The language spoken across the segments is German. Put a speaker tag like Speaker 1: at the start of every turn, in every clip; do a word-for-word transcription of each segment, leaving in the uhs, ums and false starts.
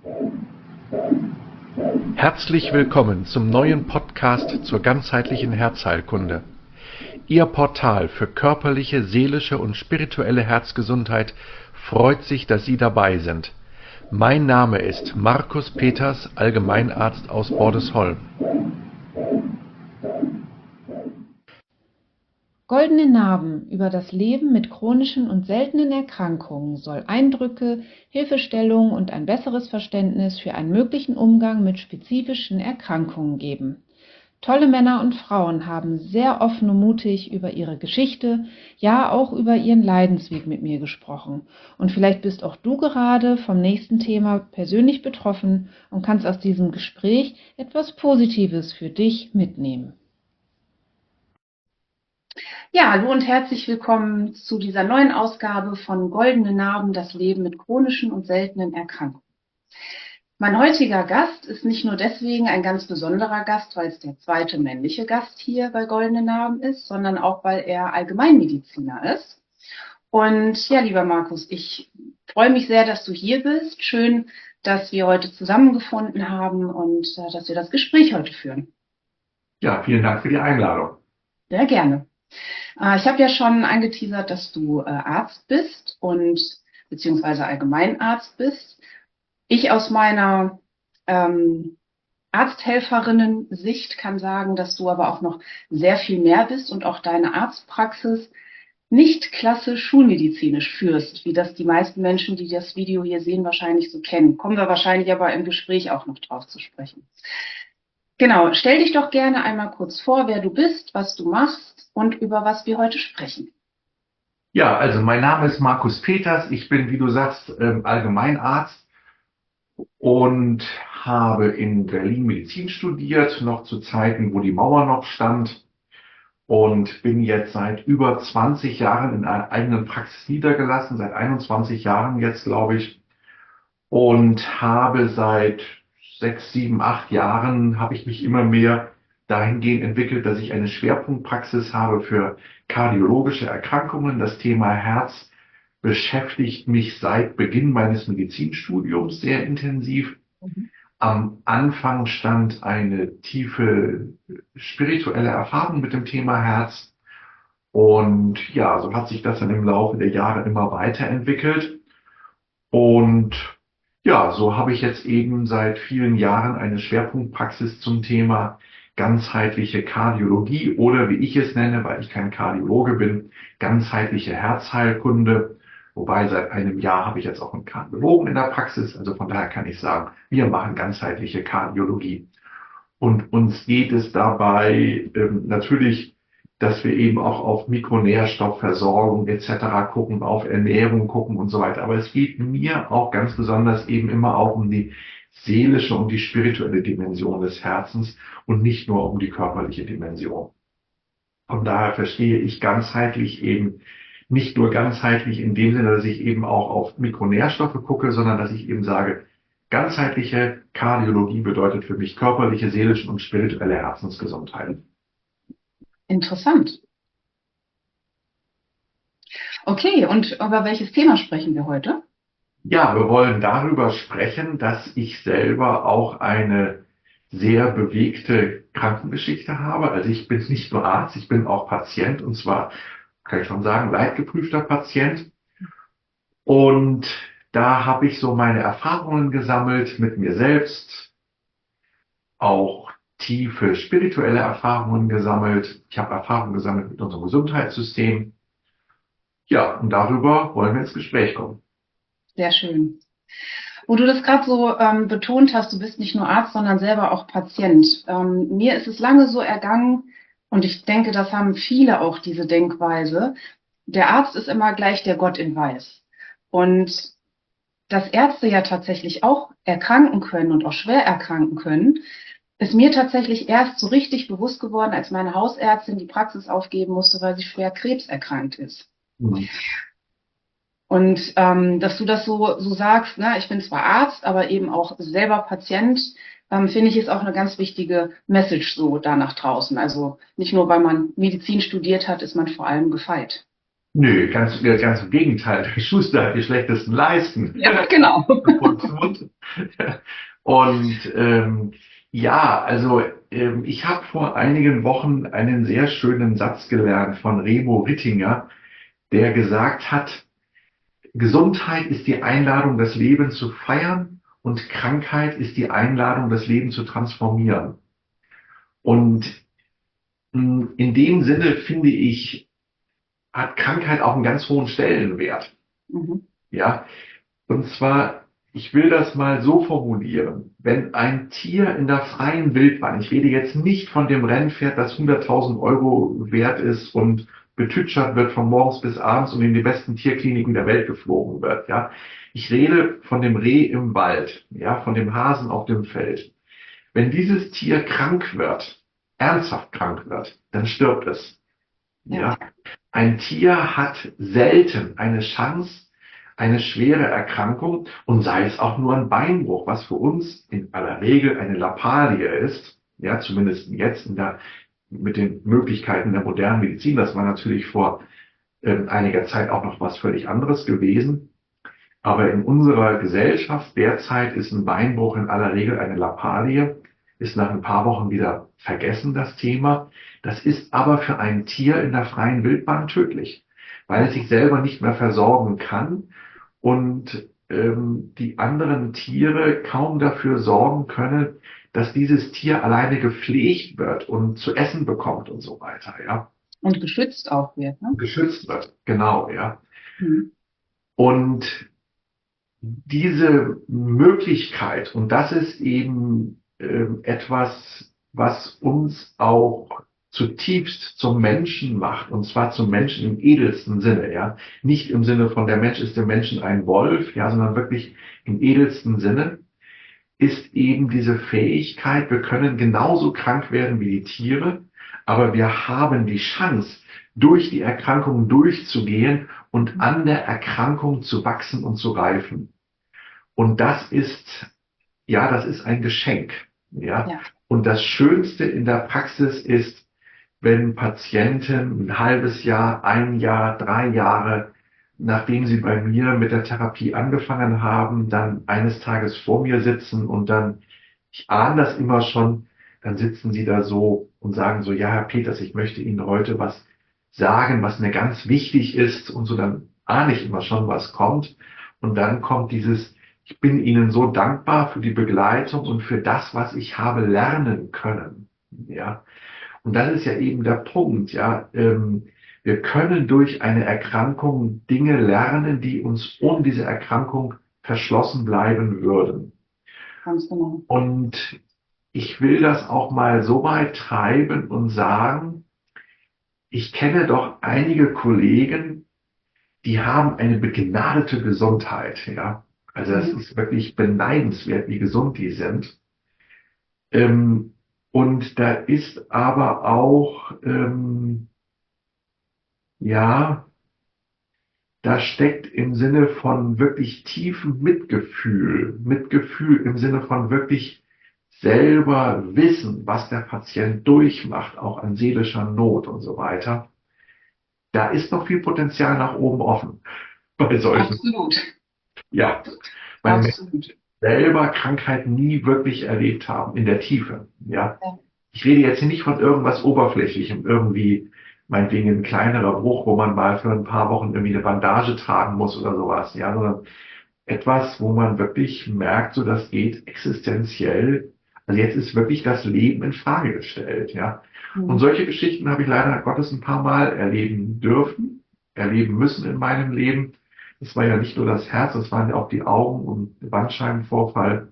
Speaker 1: Herzlich willkommen zum neuen Podcast zur ganzheitlichen Herzheilkunde. Ihr Portal für körperliche, seelische und spirituelle Herzgesundheit freut sich, dass Sie dabei sind. Mein Name ist Markus Peters, Allgemeinarzt aus Bordesholm.
Speaker 2: Goldene Narben über das Leben mit chronischen und seltenen Erkrankungen soll Eindrücke, Hilfestellungen und ein besseres Verständnis für einen möglichen Umgang mit spezifischen Erkrankungen geben. Tolle Männer und Frauen haben sehr offen und mutig über ihre Geschichte, ja auch über ihren Leidensweg mit mir gesprochen. Und vielleicht bist auch du gerade vom nächsten Thema persönlich betroffen und kannst aus diesem Gespräch etwas Positives für dich mitnehmen. Ja, hallo und herzlich willkommen zu dieser neuen Ausgabe von Goldene Narben, das Leben mit chronischen und seltenen Erkrankungen. Mein heutiger Gast ist nicht nur deswegen ein ganz besonderer Gast, weil es der zweite männliche Gast hier bei Goldene Narben ist, sondern auch, weil er Allgemeinmediziner ist. Und ja, lieber Markus, ich freue mich sehr, dass du hier bist. Schön, dass wir heute zusammengefunden haben und äh, dass wir das Gespräch heute führen.
Speaker 1: Ja, vielen Dank für die Einladung.
Speaker 2: Sehr gerne. Ich habe ja schon angeteasert, dass du Arzt bist und beziehungsweise Allgemeinarzt bist. Ich aus meiner ähm, Arzthelferinnen-Sicht kann sagen, dass du aber auch noch sehr viel mehr bist und auch deine Arztpraxis nicht klassisch schulmedizinisch führst, wie das die meisten Menschen, die das Video hier sehen, wahrscheinlich so kennen. Kommen wir wahrscheinlich aber im Gespräch auch noch drauf zu sprechen. Genau, stell dich doch gerne einmal kurz vor, wer du bist, was du machst und über was wir heute sprechen.
Speaker 1: Ja, also mein Name ist Markus Peters. Ich bin, wie du sagst, Allgemeinarzt und habe in Berlin Medizin studiert, noch zu Zeiten, wo die Mauer noch stand. Und bin jetzt seit über zwanzig Jahren in einer eigenen Praxis niedergelassen, seit einundzwanzig Jahren jetzt, glaube ich. Und habe seit sechs, sieben, acht Jahren habe ich mich immer mehr dahingehend entwickelt, dass ich eine Schwerpunktpraxis habe für kardiologische Erkrankungen. Das Thema Herz beschäftigt mich seit Beginn meines Medizinstudiums sehr intensiv. Mhm. Am Anfang stand eine tiefe spirituelle Erfahrung mit dem Thema Herz. Und ja, so hat sich das dann im Laufe der Jahre immer weiterentwickelt. Und ja, so habe ich jetzt eben seit vielen Jahren eine Schwerpunktpraxis zum Thema ganzheitliche Kardiologie oder wie ich es nenne, weil ich kein Kardiologe bin, ganzheitliche Herzheilkunde. Wobei seit einem Jahr habe ich jetzt auch einen Kardiologen in der Praxis. Also von daher kann ich sagen, wir machen ganzheitliche Kardiologie. Und uns geht es dabei ähm, natürlich, dass wir eben auch auf Mikronährstoffversorgung et cetera gucken, auf Ernährung gucken und so weiter. Aber es geht mir auch ganz besonders eben immer auch um die seelische und die spirituelle Dimension des Herzens und nicht nur um die körperliche Dimension. Von daher verstehe ich ganzheitlich eben nicht nur ganzheitlich in dem Sinne, dass ich eben auch auf Mikronährstoffe gucke, sondern dass ich eben sage, ganzheitliche Kardiologie bedeutet für mich körperliche, seelische und spirituelle Herzensgesundheit.
Speaker 2: Interessant. Okay, und über welches Thema sprechen wir heute?
Speaker 1: Ja, wir wollen darüber sprechen, dass ich selber auch eine sehr bewegte Krankengeschichte habe. Also ich bin nicht nur Arzt, ich bin auch Patient und zwar, kann ich schon sagen, leidgeprüfter Patient. Und da habe ich so meine Erfahrungen gesammelt mit mir selbst, auch tiefe spirituelle Erfahrungen gesammelt. Ich habe Erfahrungen gesammelt mit unserem Gesundheitssystem. Ja, und darüber wollen wir ins Gespräch kommen.
Speaker 2: Sehr schön. Wo du das gerade so ähm, betont hast, du bist nicht nur Arzt, sondern selber auch Patient. Ähm, mir ist es lange so ergangen, und ich denke, das haben viele auch diese Denkweise. Der Arzt ist immer gleich der Gott in Weiß. Und dass Ärzte ja tatsächlich auch erkranken können und auch schwer erkranken können, ist mir tatsächlich erst so richtig bewusst geworden, als meine Hausärztin die Praxis aufgeben musste, weil sie schwer krebserkrankt ist. Mhm. Und ähm, dass du das so so sagst, ne, ich bin zwar Arzt, aber eben auch selber Patient, ähm, finde ich, ist auch eine ganz wichtige Message so da nach draußen. Also nicht nur, weil man Medizin studiert hat, ist man vor allem gefeit.
Speaker 1: Nö, ganz, ganz im Gegenteil. Der Schuster hat die schlechtesten Leisten.
Speaker 2: Ja, genau.
Speaker 1: Und, und, Und ähm, ja, also ähm, ich habe vor einigen Wochen einen sehr schönen Satz gelernt von Remo Rittinger, der gesagt hat, Gesundheit ist die Einladung, das Leben zu feiern und Krankheit ist die Einladung, das Leben zu transformieren. Und mh, in dem Sinne finde ich, hat Krankheit auch einen ganz hohen Stellenwert.
Speaker 2: Mhm.
Speaker 1: Ja, und zwar, ich will das mal so formulieren. Wenn ein Tier in der freien Wildbahn, ich rede jetzt nicht von dem Rennpferd, das hunderttausend Euro wert ist und betütschert wird von morgens bis abends und in die besten Tierkliniken der Welt geflogen wird, ja. Ich rede von dem Reh im Wald, ja, von dem Hasen auf dem Feld. Wenn dieses Tier krank wird, ernsthaft krank wird, dann stirbt es,
Speaker 2: Ja.
Speaker 1: ja. Ein Tier hat selten eine Chance, eine schwere Erkrankung und sei es auch nur ein Beinbruch, was für uns in aller Regel eine Lappalie ist, ja, zumindest jetzt in der, mit den Möglichkeiten der modernen Medizin. Das war natürlich vor äh, einiger Zeit auch noch was völlig anderes gewesen. Aber in unserer Gesellschaft derzeit ist ein Beinbruch in aller Regel eine Lappalie, ist nach ein paar Wochen wieder vergessen, das Thema. Das ist aber für ein Tier in der freien Wildbahn tödlich, weil es sich selber nicht mehr versorgen kann und ähm, die anderen Tiere kaum dafür sorgen können, dass dieses Tier alleine gepflegt wird und zu essen bekommt und so weiter, ja.
Speaker 2: Und geschützt auch wird, ne?
Speaker 1: Geschützt wird, genau, ja.
Speaker 2: Mhm.
Speaker 1: Und diese Möglichkeit, und das ist eben ähm, etwas, was uns auch zutiefst zum Menschen macht, und zwar zum Menschen im edelsten Sinne, ja. Nicht im Sinne von der Mensch ist dem Menschen ein Wolf, ja, sondern wirklich im edelsten Sinne, ist eben diese Fähigkeit, wir können genauso krank werden wie die Tiere, aber wir haben die Chance, durch die Erkrankung durchzugehen und an der Erkrankung zu wachsen und zu reifen. Und das ist, ja, das ist ein Geschenk, ja.
Speaker 2: Ja.
Speaker 1: Und das Schönste in der Praxis ist, wenn Patienten ein halbes Jahr, ein Jahr, drei Jahre, nachdem sie bei mir mit der Therapie angefangen haben, dann eines Tages vor mir sitzen und dann, ich ahne das immer schon, dann sitzen sie da so und sagen so, ja, Herr Peters, ich möchte Ihnen heute was sagen, was mir ganz wichtig ist und so, dann ahne ich immer schon, was kommt. Und dann kommt dieses, ich bin Ihnen so dankbar für die Begleitung und für das, was ich habe lernen können, ja. Und das ist ja eben der Punkt, ja. Ähm, wir können durch eine Erkrankung Dinge lernen, die uns ohne diese Erkrankung verschlossen bleiben würden.
Speaker 2: Ganz genau.
Speaker 1: Und ich will das auch mal so weit treiben und sagen, ich kenne doch einige Kollegen, die haben eine begnadete Gesundheit, ja. Also das
Speaker 2: Mhm.
Speaker 1: ist wirklich beneidenswert, wie gesund die sind. Ähm, und da ist aber auch, ähm, ja, da steckt im Sinne von wirklich tiefem Mitgefühl, Mitgefühl im Sinne von wirklich selber wissen, was der Patient durchmacht, auch an seelischer Not und so weiter. Da ist noch viel Potenzial nach oben offen bei solchen.
Speaker 2: Absolut.
Speaker 1: Ja, weil Menschen
Speaker 2: Absolut.
Speaker 1: selber Krankheit nie wirklich erlebt haben, in der Tiefe. Ja,
Speaker 2: Ja.
Speaker 1: ich rede jetzt hier nicht von irgendwas Oberflächlichem, irgendwie meinetwegen ein kleinerer Bruch, wo man mal für ein paar Wochen irgendwie eine Bandage tragen muss oder sowas, ja, sondern etwas, wo man wirklich merkt, so das geht existenziell. Also jetzt ist wirklich das Leben in Frage gestellt, ja. Und
Speaker 2: Mhm.
Speaker 1: solche Geschichten habe ich leider Gottes ein paar Mal erleben dürfen, erleben müssen in meinem Leben. Es war ja nicht nur das Herz, es waren ja auch die Augen und Bandscheibenvorfall,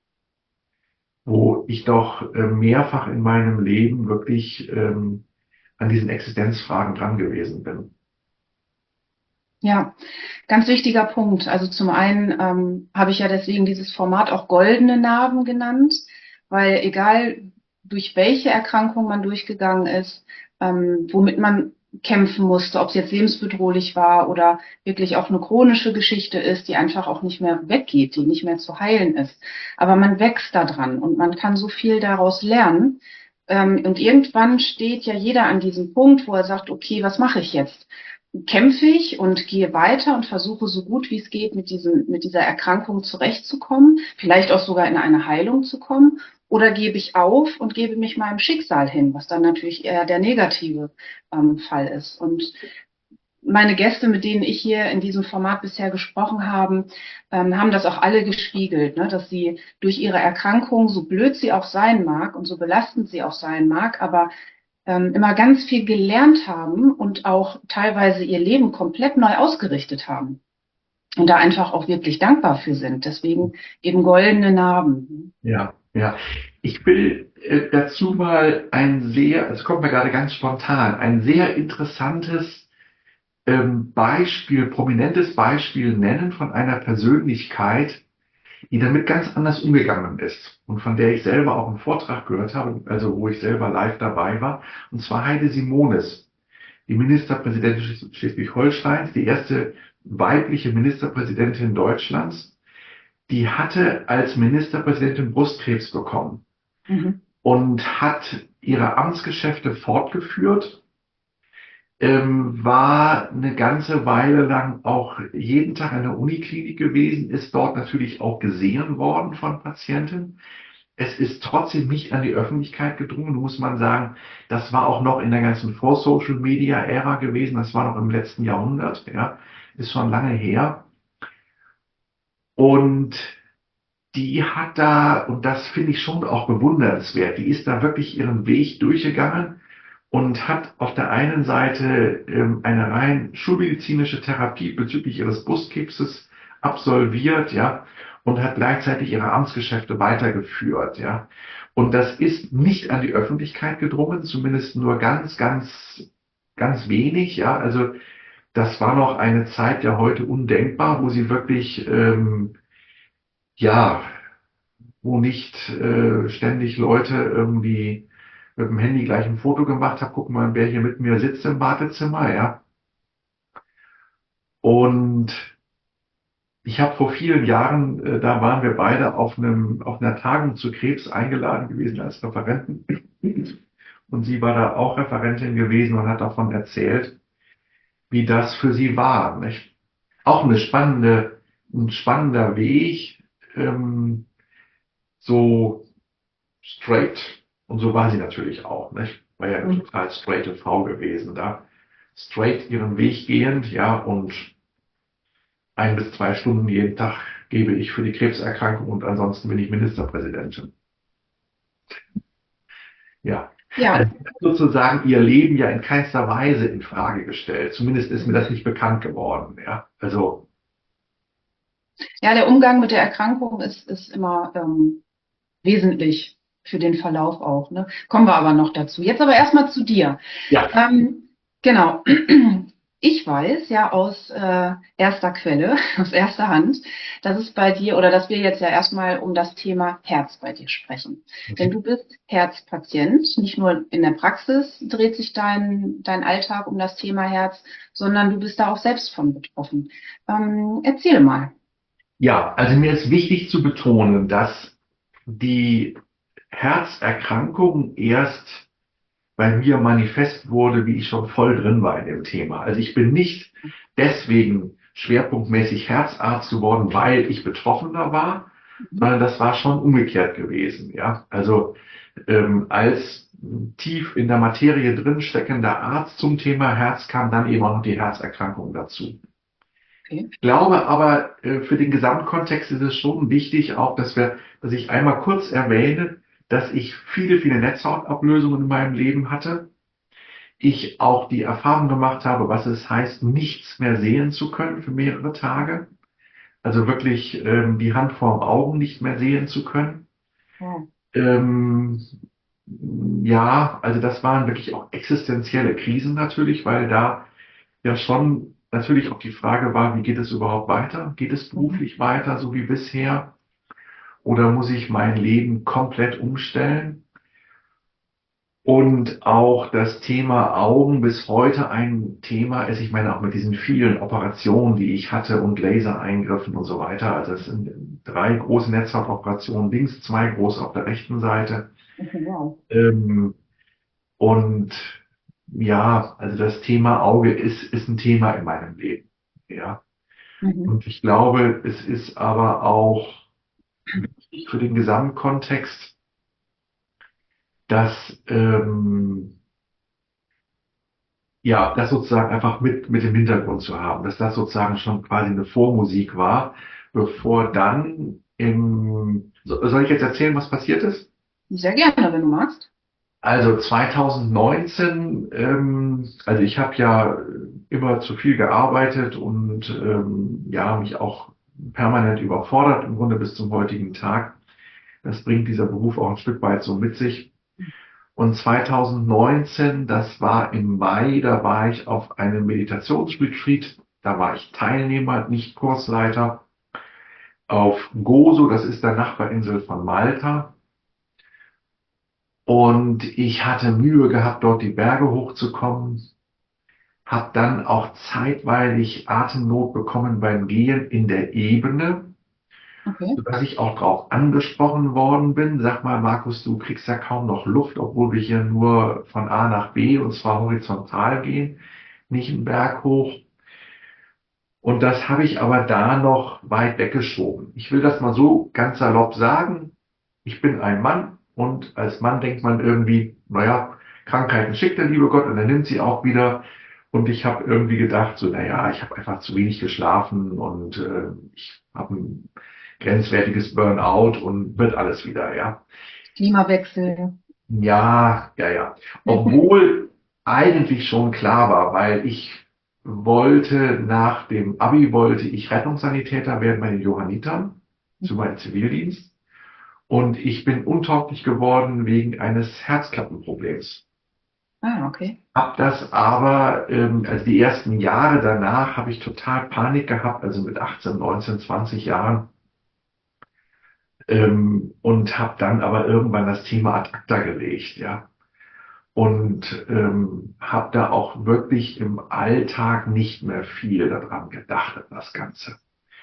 Speaker 1: wo ich doch äh, mehrfach in meinem Leben wirklich ähm, an diesen Existenzfragen dran gewesen bin.
Speaker 2: Ja, ganz wichtiger Punkt. Also zum einen ähm, habe ich ja deswegen dieses Format auch goldene Narben genannt, weil egal durch welche Erkrankung man durchgegangen ist, ähm, womit man kämpfen musste, ob es jetzt lebensbedrohlich war oder wirklich auch eine chronische Geschichte ist, die einfach auch nicht mehr weggeht, die nicht mehr zu heilen ist. Aber man wächst da dran und man kann so viel daraus lernen. Ähm, und irgendwann steht ja jeder an diesem Punkt, wo er sagt, okay, was mache ich jetzt? kämpfe ich und gehe weiter und versuche so gut wie es geht mit diesem, mit dieser Erkrankung zurechtzukommen, vielleicht auch sogar in eine Heilung zu kommen, oder gebe ich auf und gebe mich meinem Schicksal hin, was dann natürlich eher der negative ähm, Fall ist. Und meine Gäste, mit denen ich hier in diesem Format bisher gesprochen habe, ähm, haben das auch alle gespiegelt, ne? Dass sie durch ihre Erkrankung, so blöd sie auch sein mag und so belastend sie auch sein mag, aber ähm, immer ganz viel gelernt haben und auch teilweise ihr Leben komplett neu ausgerichtet haben und da einfach auch wirklich dankbar für sind. Deswegen eben goldene Narben.
Speaker 1: Ja, ja. Ich will äh, dazu mal ein sehr, es kommt mir gerade ganz spontan, ein sehr interessantes ähm, Beispiel, prominentes Beispiel nennen von einer Persönlichkeit, die damit ganz anders umgegangen ist und von der ich selber auch einen Vortrag gehört habe, also wo ich selber live dabei war, und zwar Heide Simones, die Ministerpräsidentin Schles- Schleswig-Holsteins, die erste weibliche Ministerpräsidentin Deutschlands. Die hatte als Ministerpräsidentin Brustkrebs bekommen
Speaker 2: Mhm.
Speaker 1: und hat ihre Amtsgeschäfte fortgeführt, ähm, war eine ganze Weile lang auch jeden Tag in der Uniklinik gewesen, ist dort natürlich auch gesehen worden von Patienten. Es ist trotzdem nicht an die Öffentlichkeit gedrungen, muss man sagen. Das war auch noch in der ganzen Vor-Social-Media-Ära gewesen. Das war noch im letzten Jahrhundert, ja, ist schon lange her. Und die hat da, und das finde ich schon auch bewundernswert, die ist da wirklich ihren Weg durchgegangen und hat auf der einen Seite ähm, eine rein schulmedizinische Therapie bezüglich ihres Brustkrebses absolviert, ja, und hat gleichzeitig ihre Amtsgeschäfte weitergeführt, ja. Und das ist nicht an die Öffentlichkeit gedrungen, zumindest nur ganz, ganz, ganz wenig, ja. Also das war noch eine Zeit ja heute undenkbar, wo sie wirklich, ähm, ja, wo nicht äh, ständig Leute irgendwie mit dem Handy gleich ein Foto gemacht haben, guck mal, wer hier mit mir sitzt im Wartezimmer, ja. Und ich habe vor vielen Jahren, äh, da waren wir beide auf einem, auf einer Tagung zu Krebs eingeladen gewesen als Referenten. Und sie war da auch Referentin gewesen und hat davon erzählt, wie das für sie war, nicht? Auch eine spannende, ein spannender Weg, ähm, so straight. Und so war sie natürlich auch, nicht? War ja eine
Speaker 2: Mhm.
Speaker 1: total straighte Frau gewesen, da straight ihren Weg gehend, ja, und ein bis zwei Stunden jeden Tag gebe ich für die Krebserkrankung und ansonsten bin ich Ministerpräsidentin. Ja.
Speaker 2: Ja,
Speaker 1: Also sozusagen ihr Leben ja in keinster Weise in Frage gestellt. Zumindest ist mir das nicht bekannt geworden, ja. Also,
Speaker 2: ja, der Umgang mit der Erkrankung ist, ist immer ähm, wesentlich für den Verlauf auch. Ne? Kommen wir aber noch dazu. Jetzt aber erstmal zu dir.
Speaker 1: ja,
Speaker 2: Ähm, genau. Ich weiß ja aus äh, erster Quelle, aus erster Hand, dass es bei dir oder dass wir jetzt ja erstmal um das Thema Herz bei dir sprechen. Denn du bist Herzpatient. Nicht nur in der Praxis dreht sich dein, dein Alltag um das Thema Herz, sondern du bist da auch selbst von betroffen. Ähm, erzähl mal.
Speaker 1: ja, also mir ist wichtig zu betonen, dass die Herzerkrankung erst bei mir manifest wurde, wie ich schon voll drin war in dem Thema. Also ich bin nicht deswegen schwerpunktmäßig Herzarzt geworden, weil ich Betroffener war, sondern das war schon umgekehrt gewesen. Ja, also ähm, als tief in der Materie drin steckender Arzt zum Thema Herz kam dann eben auch noch die Herzerkrankung dazu.
Speaker 2: Okay.
Speaker 1: Ich glaube aber, äh, für den Gesamtkontext ist es schon wichtig, auch, dass wir, dass ich einmal kurz erwähne, dass ich viele, viele Netzhautablösungen in meinem Leben hatte. Ich auch die Erfahrung gemacht habe, was es heißt, nichts mehr sehen zu können für mehrere Tage. Also wirklich ähm, die Hand vorm Augen nicht mehr sehen zu können.
Speaker 2: Wow.
Speaker 1: Ähm, ja, also das waren wirklich auch existenzielle Krisen natürlich, weil da ja schon natürlich auch die Frage war, wie geht es überhaupt weiter? Geht es
Speaker 2: Mhm.
Speaker 1: beruflich weiter, so wie bisher? Oder muss ich mein Leben komplett umstellen? Und auch das Thema Augen bis heute ein Thema ist, ich meine auch mit diesen vielen Operationen, die ich hatte und Lasereingriffen und so weiter. Also es sind drei große Netzhautoperationen links, zwei große auf der rechten Seite.
Speaker 2: Okay, wow.
Speaker 1: Ähm, und ja, also das Thema Auge ist, ist ein Thema in meinem Leben. Ja.
Speaker 2: Mhm.
Speaker 1: Und ich glaube, es ist aber auch wichtig für den Gesamtkontext, dass, ähm, ja, das sozusagen einfach mit, mit im Hintergrund zu haben, dass das sozusagen schon quasi eine Vormusik war, bevor dann im, so, soll ich jetzt erzählen, was passiert ist?
Speaker 2: Sehr gerne, wenn du magst.
Speaker 1: Also zwanzig neunzehn, ähm, also ich habe ja immer zu viel gearbeitet und ähm, ja, mich auch permanent überfordert, im Grunde bis zum heutigen Tag. Das bringt dieser Beruf auch ein Stück weit so mit sich. Und zwanzig neunzehn, das war im Mai, da war ich auf einem Meditationsretreat. Da war ich Teilnehmer, nicht Kursleiter, auf Gozo, das ist der Nachbarinsel von Malta. Und ich hatte Mühe gehabt, dort die Berge hochzukommen, habe dann auch zeitweilig Atemnot bekommen beim Gehen in der Ebene,
Speaker 2: Okay.
Speaker 1: sodass ich auch darauf angesprochen worden bin. Sag mal, Markus, du kriegst ja kaum noch Luft, obwohl wir hier nur von A nach B und zwar horizontal gehen, nicht einen Berg hoch. Und das habe ich aber da noch weit weggeschoben. Ich will das mal so ganz salopp sagen. Ich bin ein Mann und als Mann denkt man irgendwie, naja, Krankheiten schickt der liebe Gott und er nimmt sie auch wieder. Und ich habe irgendwie gedacht, so, naja, ich habe einfach zu wenig geschlafen und äh, ich habe ein grenzwertiges Burnout und wird alles wieder, ja.
Speaker 2: Klimawechsel.
Speaker 1: Ja, ja, ja. Obwohl eigentlich schon klar war, weil ich wollte nach dem Abi wollte ich Rettungssanitäter werden bei den Johannitern zu meinem Zivildienst. Und ich bin untauglich geworden wegen eines Herzklappenproblems.
Speaker 2: Ah, okay.
Speaker 1: Hab das aber, ähm, also die ersten Jahre danach habe ich total Panik gehabt, also mit achtzehn, neunzehn, zwanzig Jahren. Ähm, und habe dann aber irgendwann das Thema ad acta gelegt, ja. Und ähm, habe da auch wirklich im Alltag nicht mehr viel daran gedacht, an das Ganze.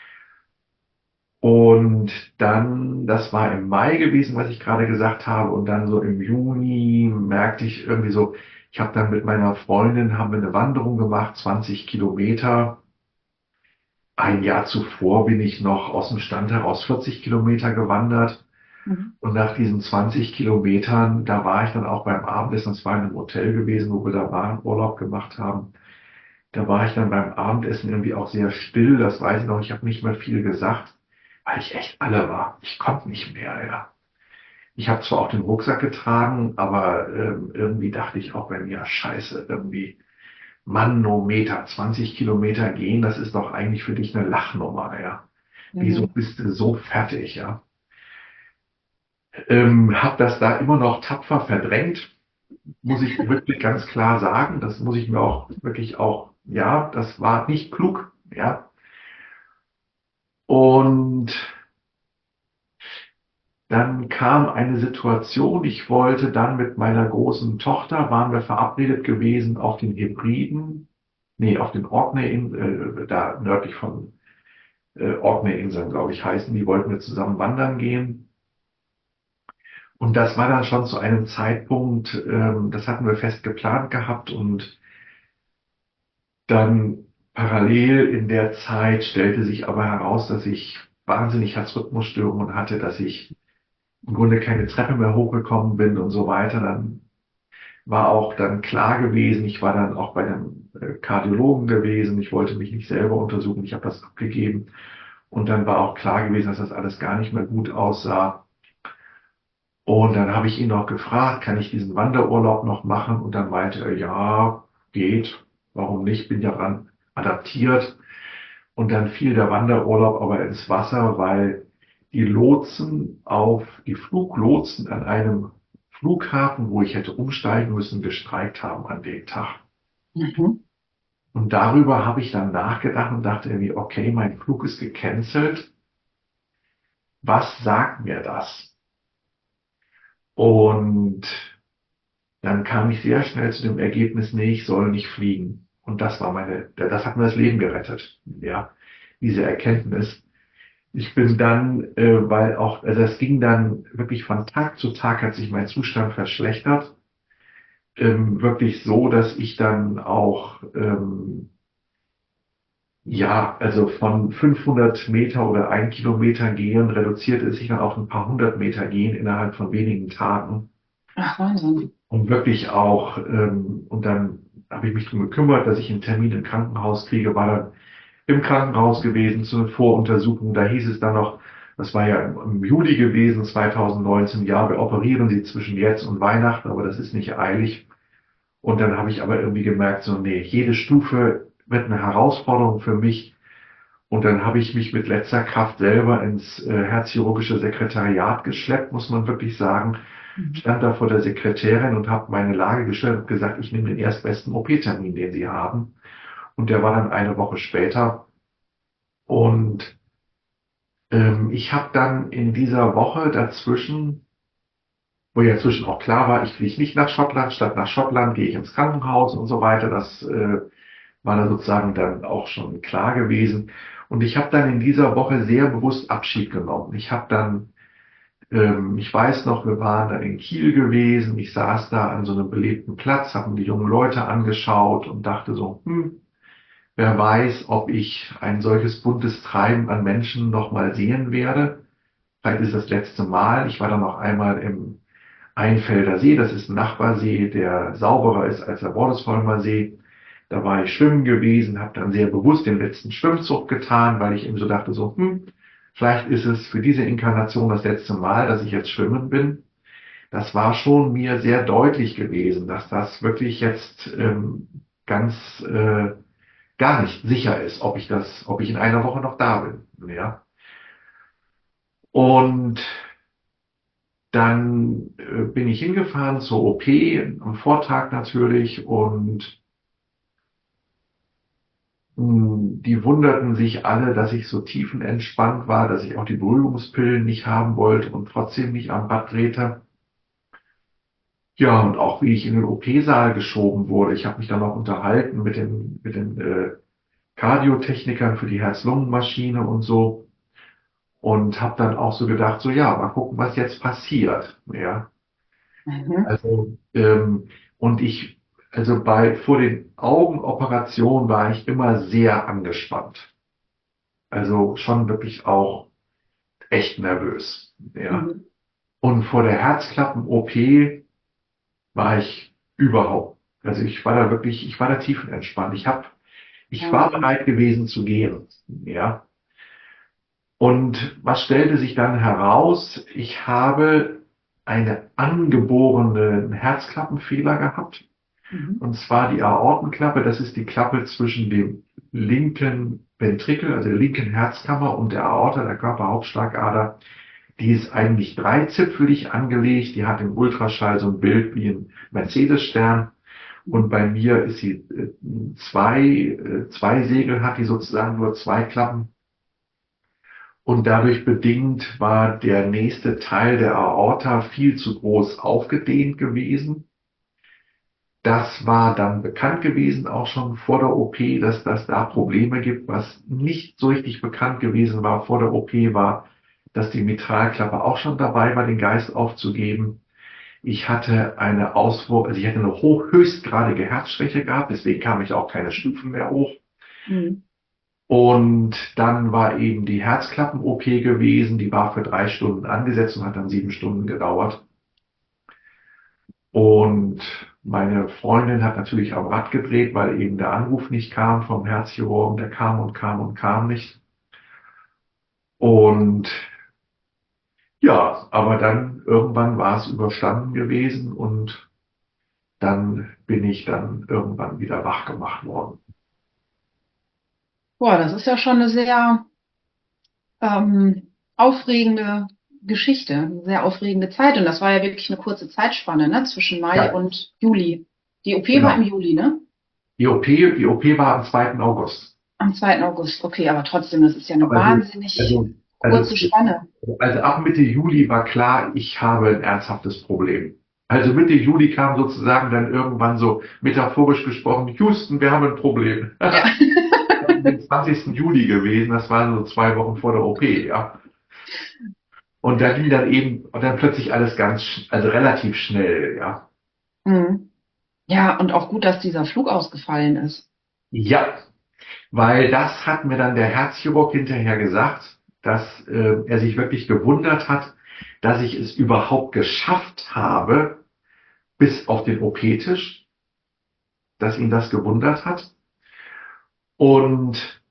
Speaker 1: Und dann, das war im Mai gewesen, was ich gerade gesagt habe, und dann so im Juni merkte ich irgendwie so, ich habe dann mit meiner Freundin, haben wir eine Wanderung gemacht, zwanzig Kilometer. Ein Jahr zuvor bin ich noch aus dem Stand heraus vierzig Kilometer gewandert.
Speaker 2: Mhm.
Speaker 1: Und nach diesen zwanzig Kilometern, da war ich dann auch beim Abendessen, das war in einem Hotel gewesen, wo wir da waren, Urlaub gemacht haben. Da war ich dann beim Abendessen irgendwie auch sehr still, das weiß ich noch, ich habe nicht mehr viel gesagt, weil ich echt alle war. Ich konnte nicht mehr, ja. Ich habe zwar auch den Rucksack getragen, aber ähm, irgendwie dachte ich auch bei mir, scheiße, irgendwie Manometer, zwanzig Kilometer gehen, das ist doch eigentlich für dich eine Lachnummer, ja. Wieso
Speaker 2: Mhm.
Speaker 1: bist du so fertig, ja? Ähm, habe das da immer noch tapfer verdrängt, muss ich wirklich ganz klar sagen. Das muss ich mir auch wirklich auch, ja, das war nicht klug, ja. Und dann kam eine Situation, ich wollte dann mit meiner großen Tochter, waren wir verabredet gewesen auf den Hebriden, nee, auf den Orkney, äh, da nördlich von äh, Orkney-Inseln, glaube ich, heißen die, wollten wir zusammen wandern gehen. Und das war dann schon zu einem Zeitpunkt, ähm, das hatten wir fest geplant gehabt und dann parallel in der Zeit stellte sich aber heraus, dass ich wahnsinnig Herzrhythmusstörungen hatte, dass ich im Grunde keine Treppe mehr hochgekommen bin und so weiter. Dann war auch dann klar gewesen, ich war dann auch bei einem äh, Kardiologen gewesen, ich wollte mich nicht selber untersuchen, ich habe das abgegeben. Und dann war auch klar gewesen, dass das alles gar nicht mehr gut aussah. Und dann habe ich ihn noch gefragt, kann ich diesen Wanderurlaub noch machen? Und dann meinte er, ja, geht, warum nicht, bin ja dran adaptiert. Und dann fiel der Wanderurlaub aber ins Wasser, weil die Lotsen auf, die Fluglotsen an einem Flughafen, wo ich hätte umsteigen müssen, gestreikt haben an dem Tag.
Speaker 2: Mhm.
Speaker 1: Und darüber habe ich dann nachgedacht und dachte irgendwie, okay, mein Flug ist gecancelt. Was sagt mir das? Und dann kam ich sehr schnell zu dem Ergebnis, nee, ich soll nicht fliegen. Und das war meine, das hat mir das Leben gerettet. Ja, diese Erkenntnis. Ich bin dann, äh, weil auch, also es ging dann wirklich von Tag zu Tag hat sich mein Zustand verschlechtert. ähm, wirklich so, dass ich dann auch, ähm, ja, also von fünfhundert Meter oder ein Kilometer gehen reduzierte es sich dann auf ein paar hundert Meter gehen innerhalb von wenigen Tagen.
Speaker 2: Ach, Wahnsinn.
Speaker 1: Und wirklich auch, ähm, und dann habe ich mich darum gekümmert, dass ich einen Termin im Krankenhaus kriege, war dann im Krankenhaus gewesen zu einer Voruntersuchung. Da hieß es dann noch, das war ja im, im Juli gewesen, zwanzig neunzehn, ja, wir operieren Sie zwischen jetzt und Weihnachten, aber das ist nicht eilig. Und dann habe ich aber irgendwie gemerkt, so, nee, jede Stufe wird eine Herausforderung für mich. Und dann habe ich mich mit letzter Kraft selber ins äh, herzchirurgische Sekretariat geschleppt, muss man wirklich sagen.
Speaker 2: Mhm.
Speaker 1: Stand da vor der Sekretärin und habe meine Lage gestellt und gesagt, ich nehme den erstbesten O P-Termin, den Sie haben. Und der war dann eine Woche später. Und ähm, ich habe dann in dieser Woche dazwischen, wo ja zwischen auch klar war, ich fliege nicht nach Schottland, statt nach Schottland gehe ich ins Krankenhaus und so weiter. Das äh, war dann sozusagen dann auch schon klar gewesen. Und ich habe dann in dieser Woche sehr bewusst Abschied genommen. Ich habe dann, ähm, ich weiß noch, wir waren dann in Kiel gewesen. Ich saß da an so einem belebten Platz, habe mir die jungen Leute angeschaut und dachte so, hm, wer weiß, ob ich ein solches buntes Treiben an Menschen noch mal sehen werde. Vielleicht ist das letzte Mal. Ich war dann noch einmal im Einfelder See. Das ist ein Nachbarsee, der sauberer ist als der Bordesholmer See. Da war ich schwimmen gewesen, habe dann sehr bewusst den letzten Schwimmzug getan, weil ich eben so dachte, so, hm, vielleicht ist es für diese Inkarnation das letzte Mal, dass ich jetzt schwimmen bin. Das war schon mir sehr deutlich gewesen, dass das wirklich jetzt ähm, ganz äh, gar nicht sicher ist, ob ich das, ob ich in einer Woche noch da bin. Ja. Und dann äh, bin ich hingefahren zur O P, am Vortag natürlich, und mh, die wunderten sich alle, dass ich so tiefenentspannt war, dass ich auch die Beruhigungspillen nicht haben wollte und trotzdem nicht am Rad drehte. Ja, und auch wie ich in den O P-Saal geschoben wurde. Ich habe mich dann noch unterhalten mit den, mit den äh, Kardiotechnikern für die Herz-Lungen-Maschine und so. Und habe dann auch so gedacht, so ja, mal gucken, was jetzt passiert. Ja,
Speaker 2: Mhm.
Speaker 1: also ähm, und ich, also bei vor den Augenoperationen war ich immer sehr angespannt. Also schon wirklich auch echt nervös. Ja,
Speaker 2: Mhm.
Speaker 1: und vor der Herzklappen-O P war ich überhaupt. Also ich war da wirklich, ich war da tiefenentspannt. Ich habe, ich war
Speaker 2: Wahnsinn.
Speaker 1: bereit gewesen zu gehen. Ja. Und was stellte sich dann heraus? Ich habe eine angeborene Herzklappenfehler gehabt.
Speaker 2: Mhm.
Speaker 1: Und zwar die Aortenklappe. Das ist die Klappe zwischen dem linken Ventrikel, also der linken Herzkammer, und der Aorta, der Körperhauptschlagader. Die ist eigentlich dreizipfelig angelegt. Die hat im Ultraschall so ein Bild wie ein Mercedes-Stern. Und bei mir ist sie äh, zwei, äh, zwei Segel, hat die sozusagen nur zwei Klappen. Und dadurch bedingt war der nächste Teil der Aorta viel zu groß aufgedehnt gewesen. Das war dann bekannt gewesen, auch schon vor der O P, dass das da Probleme gibt. Was nicht so richtig bekannt gewesen war vor der O P, war, dass die Mitralklappe auch schon dabei war, den Geist aufzugeben. Ich hatte eine Auswurf, also ich hatte eine hoch, höchstgradige Herzschwäche gehabt, deswegen kam ich auch keine Stufen mehr hoch.
Speaker 2: Mhm.
Speaker 1: Und dann war eben die Herzklappen-O P gewesen, die war für drei Stunden angesetzt und hat dann sieben Stunden gedauert. Und meine Freundin hat natürlich am Rad gedreht, weil eben der Anruf nicht kam vom Herzchirurgen, der kam und kam und kam nicht. Und ja, aber dann irgendwann war es überstanden gewesen und dann bin ich dann irgendwann wieder wach gemacht worden.
Speaker 2: Boah, das ist ja schon eine sehr ähm, aufregende Geschichte, eine sehr aufregende Zeit. Und das war ja wirklich eine kurze Zeitspanne, ne, zwischen Mai
Speaker 1: Ja,
Speaker 2: und Juli. Die O P war im
Speaker 1: genau.
Speaker 2: Juli, ne?
Speaker 1: Die O P, die O P war am zweiten August.
Speaker 2: Am zweiten August. Okay, aber trotzdem, das ist ja eine
Speaker 1: Aber also,
Speaker 2: wahnsinnig
Speaker 1: also, also,
Speaker 2: kurze Spanne.
Speaker 1: also ab Mitte Juli war klar, ich habe ein ernsthaftes Problem. Also Mitte Juli kam sozusagen dann irgendwann so metaphorisch gesprochen, Houston, wir haben ein Problem.
Speaker 2: Ja.
Speaker 1: Das ist am zwanzigsten Juli gewesen, das waren so zwei Wochen vor der O P, ja. Und da ging dann eben, und dann plötzlich alles ganz, sch- also relativ schnell, ja.
Speaker 2: Mhm. Ja, und auch gut, dass dieser Flug ausgefallen ist.
Speaker 1: Ja, weil das hat mir dann der Herzchirurg hinterher gesagt, dass äh, er sich wirklich gewundert hat, dass ich es überhaupt geschafft habe, bis auf den O P-Tisch, dass ihn das gewundert hat. Und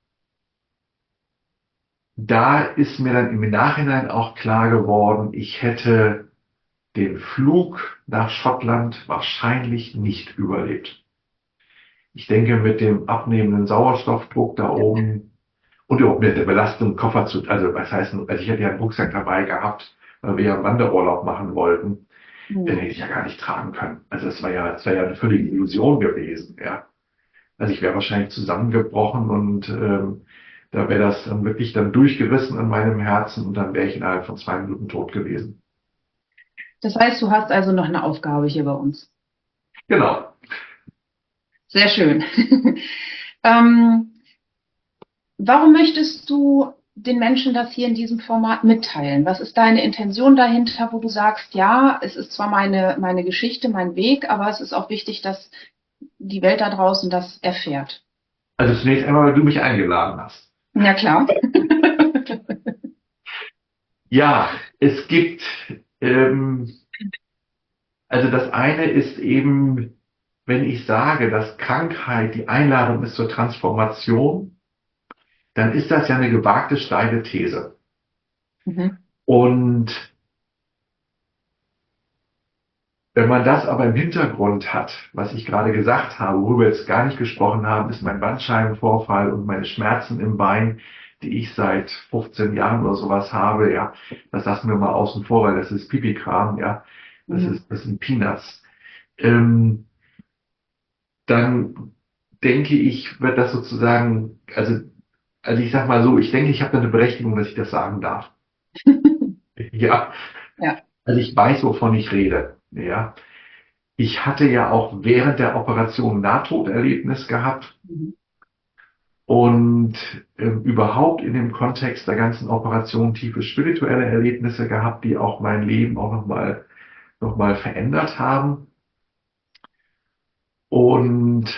Speaker 1: da ist mir dann im Nachhinein auch klar geworden, ich hätte den Flug nach Schottland wahrscheinlich nicht überlebt. Ich denke, mit dem abnehmenden Sauerstoffdruck da oben und auch mit der Belastung, Koffer zu, also was heißt, also ich hätte ja einen Rucksack dabei gehabt, weil wir ja einen Wanderurlaub machen wollten, den
Speaker 2: Hm.
Speaker 1: hätte ich ja gar nicht tragen können. Also es war ja, es wäre ja eine völlige Illusion gewesen, ja. Also ich wäre wahrscheinlich zusammengebrochen und ähm, da wäre das dann wirklich dann durchgerissen an meinem Herzen und dann wäre ich innerhalb von zwei Minuten tot gewesen.
Speaker 2: Das heißt, du hast also noch eine Aufgabe hier bei uns.
Speaker 1: Genau.
Speaker 2: Sehr schön. Ähm, warum möchtest du den Menschen das hier in diesem Format mitteilen? Was ist deine Intention dahinter, wo du sagst, ja, es ist zwar meine, meine Geschichte, mein Weg, aber es ist auch wichtig, dass die Welt da draußen das erfährt?
Speaker 1: Also zunächst einmal, weil du mich eingeladen hast.
Speaker 2: Ja, klar.
Speaker 1: Ja, es gibt, ähm, also das eine ist eben, wenn ich sage, dass Krankheit die Einladung ist zur Transformation, dann ist das ja eine gewagte, steile These.
Speaker 2: Mhm.
Speaker 1: Und wenn man das aber im Hintergrund hat, was ich gerade gesagt habe, worüber wir jetzt gar nicht gesprochen haben, ist mein Bandscheibenvorfall und meine Schmerzen im Bein, die ich seit fünfzehn Jahren oder sowas habe, ja, das lassen wir mal außen vor, weil das ist Pipi-Kram, ja, das
Speaker 2: Mhm.
Speaker 1: ist, das sind Peanuts. Ähm, dann denke ich, wird das sozusagen, also, also ich sag mal so, ich denke, ich habe da eine Berechtigung, dass ich das sagen darf. Ja,
Speaker 2: Ja.
Speaker 1: also ich weiß, wovon ich rede, ja. Ich hatte ja auch während der Operation ein Nahtoderlebnis gehabt
Speaker 2: Mhm.
Speaker 1: und ähm, überhaupt in dem Kontext der ganzen Operation tiefe spirituelle Erlebnisse gehabt, die auch mein Leben auch nochmal noch mal verändert haben. Und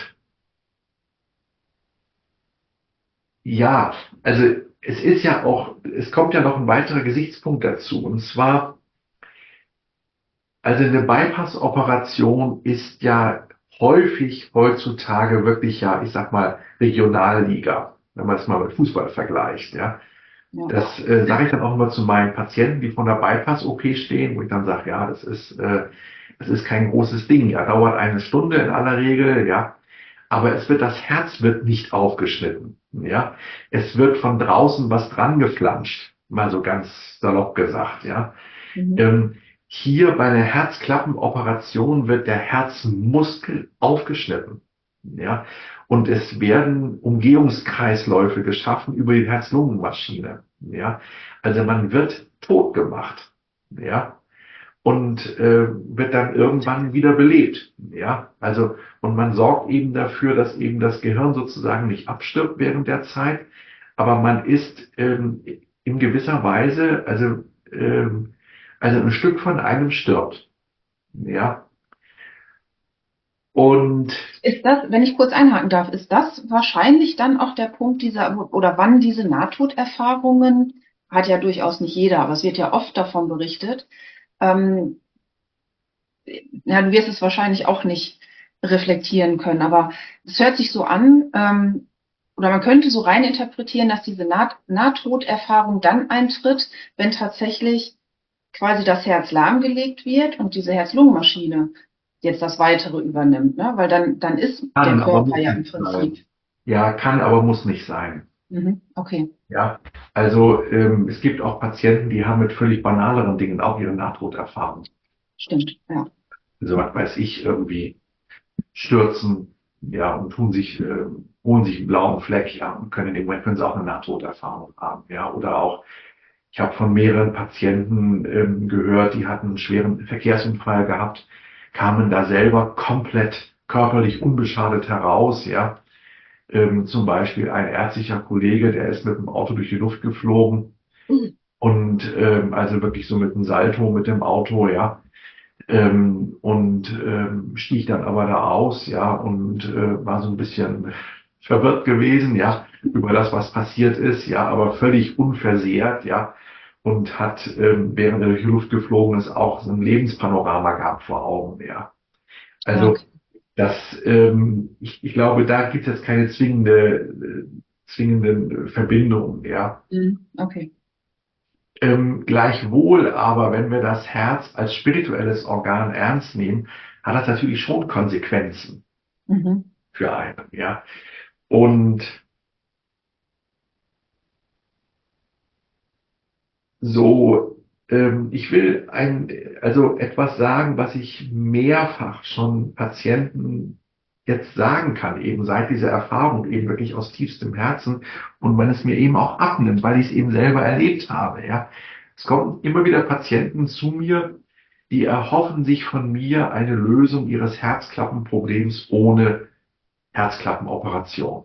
Speaker 1: ja, also es ist ja auch, es kommt ja noch ein weiterer Gesichtspunkt dazu. Und zwar, also eine Bypass-Operation ist ja häufig heutzutage wirklich ja, ich sag mal, Regionalliga, wenn man es mal mit Fußball vergleicht, ja.
Speaker 2: Ja.
Speaker 1: Das äh, sage ich dann auch immer zu meinen Patienten, die vor der Bypass-O P stehen, wo ich dann sage, ja, das ist, äh, das ist kein großes Ding, ja, dauert eine Stunde in aller Regel, ja, aber es wird, das Herz wird nicht aufgeschnitten, ja, es wird von draußen was dran geflanscht, mal so ganz salopp gesagt, ja.
Speaker 2: Mhm.
Speaker 1: Ähm, hier bei einer Herzklappenoperation wird der Herzmuskel aufgeschnitten. Ja, und es werden Umgehungskreisläufe geschaffen über die Herz-Lungen-Maschine. Ja, also man wird tot gemacht. Ja, und äh, wird dann irgendwann wieder belebt. Ja, also und man sorgt eben dafür, dass eben das Gehirn sozusagen nicht abstirbt während der Zeit, aber man ist ähm, in gewisser Weise, also ähm, also ein Stück von einem stirbt. Ja, und
Speaker 2: Ist das, wenn ich kurz einhaken darf, ist das wahrscheinlich dann auch der Punkt dieser, oder wann diese Nahtoderfahrungen, hat ja durchaus nicht jeder, aber es wird ja oft davon berichtet, ähm, ja, du wirst es wahrscheinlich auch nicht reflektieren können, aber es hört sich so an, ähm, oder man könnte so rein interpretieren, dass diese Naht Nahtoderfahrung dann eintritt, wenn tatsächlich quasi das Herz lahmgelegt wird und diese Herz-Lungen-Maschine jetzt das Weitere übernimmt, ne? Weil dann, dann ist der
Speaker 1: kann, aber
Speaker 2: Körper
Speaker 1: muss
Speaker 2: ja im
Speaker 1: nicht sein.
Speaker 2: Prinzip.
Speaker 1: Ja, kann, aber muss nicht sein.
Speaker 2: Mhm, okay,
Speaker 1: Ja, also ähm, es gibt auch Patienten, die haben mit völlig banaleren Dingen auch ihre Nahtoderfahrung.
Speaker 2: stimmt, ja.
Speaker 1: Also was weiß ich, irgendwie stürzen, ja, und tun sich, äh, holen sich einen blauen Fleck, ja, und können in dem Moment können sie auch eine Nahtoderfahrung haben, ja, oder auch, ich habe von mehreren Patienten ähm, gehört, die hatten einen schweren Verkehrsunfall gehabt, kamen da selber komplett körperlich unbeschadet heraus, ja. Ähm, zum Beispiel ein ärztlicher Kollege, der ist mit dem Auto durch die Luft geflogen und ähm, also wirklich so mit einem Salto mit dem Auto, ja. ähm, und ähm, stieg dann aber da aus, ja, und äh, war so ein bisschen verwirrt gewesen, ja, über das, was passiert ist, ja, aber völlig unversehrt, ja, und hat, ähm, während er durch die Luft geflogen ist, auch so ein Lebenspanorama gehabt vor Augen, ja.
Speaker 2: Ja,
Speaker 1: Also
Speaker 2: okay.
Speaker 1: das, ähm, ich, ich glaube, da gibt es jetzt keine zwingende, äh, zwingenden Verbindungen, ja.
Speaker 2: Mhm. Okay.
Speaker 1: Ähm, gleichwohl aber, wenn wir das Herz als spirituelles Organ ernst nehmen, hat das natürlich schon Konsequenzen
Speaker 2: Mhm.
Speaker 1: für einen, ja. Und so, ähm, ich will ein, also etwas sagen, was ich mehrfach schon Patienten jetzt sagen kann, eben seit dieser Erfahrung, eben wirklich aus tiefstem Herzen und man es mir eben auch abnimmt, weil ich es eben selber erlebt habe, ja. Es kommen immer wieder Patienten zu mir, die erhoffen sich von mir eine Lösung ihres Herzklappenproblems ohne Herzklappenoperation.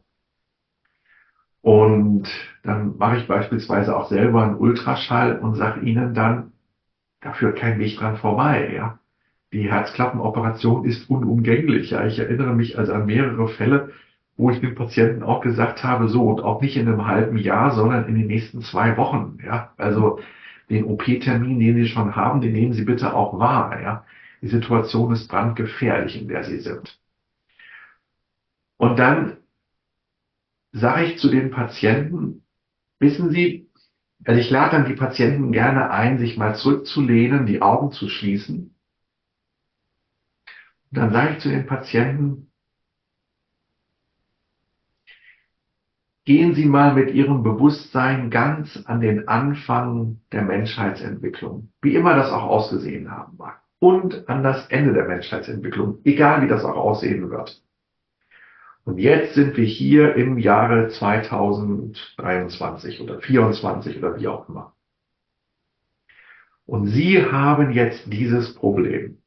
Speaker 1: Und dann mache ich beispielsweise auch selber einen Ultraschall und sage ihnen dann, da führt kein Weg dran vorbei, ja. Die Herzklappenoperation ist unumgänglich, ja. Ich erinnere mich also an mehrere Fälle, wo ich den Patienten auch gesagt habe, so, und auch nicht in einem halben Jahr, sondern in den nächsten zwei Wochen, ja. Also den O P-Termin, den Sie schon haben, den nehmen Sie bitte auch wahr, ja. Die Situation ist brandgefährlich, in der Sie sind. Und dann sage ich zu den Patienten, wissen Sie, also ich lade dann die Patienten gerne ein, sich mal zurückzulehnen, die Augen zu schließen. Und dann sage ich zu den Patienten, gehen Sie mal mit Ihrem Bewusstsein ganz an den Anfang der Menschheitsentwicklung, wie immer das auch ausgesehen haben mag, und an das Ende der Menschheitsentwicklung, egal wie das auch aussehen wird. Und jetzt sind wir hier im Jahre zweitausenddreiundzwanzig oder vierundzwanzig oder wie auch immer. Und Sie haben jetzt dieses Problem.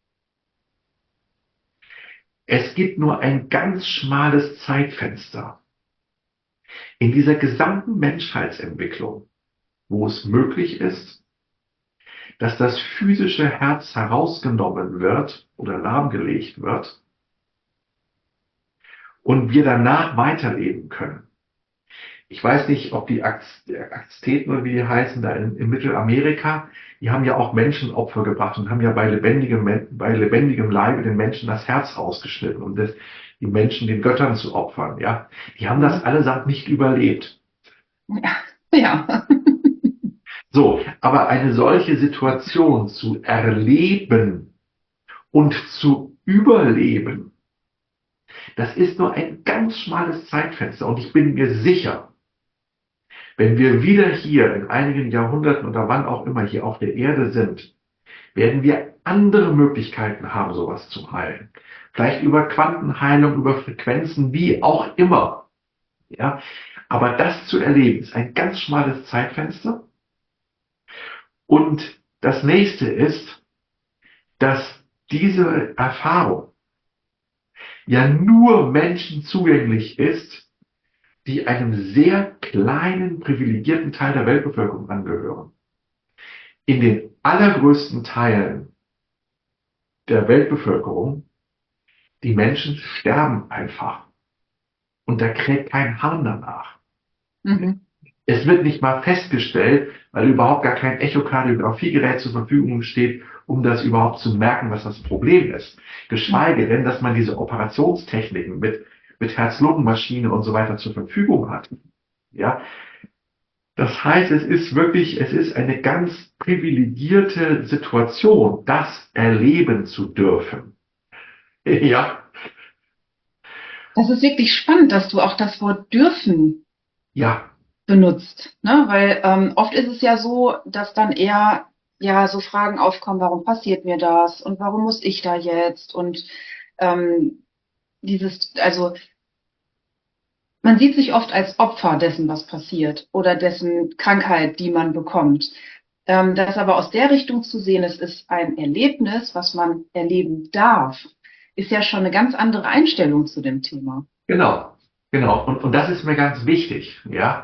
Speaker 1: Es gibt nur ein ganz schmales Zeitfenster in dieser gesamten Menschheitsentwicklung, wo es möglich ist, dass das physische Herz herausgenommen wird oder lahmgelegt wird und wir danach weiterleben können. Ich weiß nicht, ob die Azteken oder wie die heißen, da in, in Mittelamerika, die haben ja auch Menschenopfer gebracht und haben ja bei lebendigem, bei lebendigem Leibe den Menschen das Herz rausgeschnitten, um das, die Menschen den Göttern zu opfern. Ja, die haben das
Speaker 2: Mhm.
Speaker 1: allesamt nicht überlebt.
Speaker 2: Ja. Ja.
Speaker 1: So, aber eine solche Situation zu erleben und zu überleben, das ist nur ein ganz schmales Zeitfenster. Und ich bin mir sicher, wenn wir wieder hier in einigen Jahrhunderten oder wann auch immer hier auf der Erde sind, werden wir andere Möglichkeiten haben, sowas zu heilen. Vielleicht über Quantenheilung, über Frequenzen, wie auch immer. Ja, aber das zu erleben ist ein ganz schmales Zeitfenster. Und das nächste ist, dass diese Erfahrung ja nur Menschen zugänglich ist, die einem sehr kleinen, privilegierten Teil der Weltbevölkerung angehören. In den allergrößten Teilen der Weltbevölkerung, die Menschen sterben einfach. Und da kräht kein Hahn danach.
Speaker 2: Mhm.
Speaker 1: Es wird nicht mal festgestellt, weil überhaupt gar kein Echokardiographiegerät zur Verfügung steht, um das überhaupt zu merken, was das Problem ist. Geschweige denn, dass man diese Operationstechniken mit, mit Herz-Lungen-Maschine und so weiter zur Verfügung hat. Ja, das heißt, es ist wirklich, es ist eine ganz privilegierte Situation, das erleben zu dürfen. Ja,
Speaker 2: Das ist wirklich spannend, dass du auch das Wort dürfen
Speaker 1: ja,
Speaker 2: benutzt, ne? Weil ähm, oft ist es ja so, dass dann eher ja so Fragen aufkommen, warum passiert mir das und warum muss ich da jetzt und ähm, dieses, also man sieht sich oft als Opfer dessen, was passiert oder dessen Krankheit, die man bekommt. Ähm, das aber aus der Richtung zu sehen, es ist ein Erlebnis, was man erleben darf, ist ja schon eine ganz andere Einstellung zu dem Thema.
Speaker 1: genau, genau. Und, und das ist mir ganz wichtig, ja.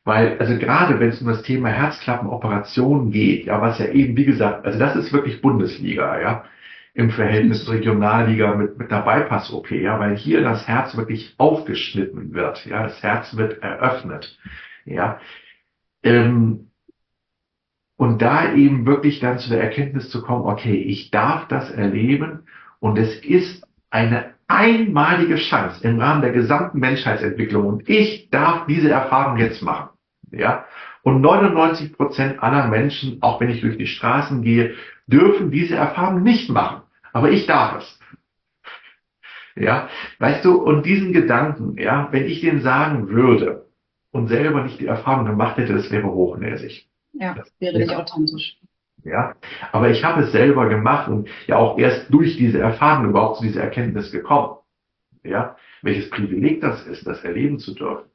Speaker 1: Weil, also gerade wenn es um das Thema Herzklappenoperation geht, ja, was ja eben, wie gesagt, also das ist wirklich Bundesliga, ja, im Verhältnis zur Regionalliga mit, mit einer Bypass-O P, ja, weil hier das Herz wirklich aufgeschnitten wird, ja, das Herz wird eröffnet, ja, ähm, und da eben wirklich dann zu der Erkenntnis zu kommen, okay, ich darf das erleben und es ist eine einmalige Chance im Rahmen der gesamten Menschheitsentwicklung und ich darf diese Erfahrung jetzt machen. Ja, und neunundneunzig Prozent aller Menschen, auch wenn ich durch die Straßen gehe, dürfen diese Erfahrung nicht machen. Aber ich darf es. Ja, weißt du, und diesen Gedanken, ja, wenn ich den sagen würde und selber nicht die Erfahrung gemacht hätte, das wäre hochnäsig.
Speaker 2: Ja,
Speaker 1: Das
Speaker 2: wäre nicht
Speaker 1: wäre,
Speaker 2: authentisch.
Speaker 1: ja, aber ich habe es selber gemacht und ja auch erst durch diese Erfahrung überhaupt zu dieser Erkenntnis gekommen. Ja, welches Privileg das ist, das erleben zu dürfen.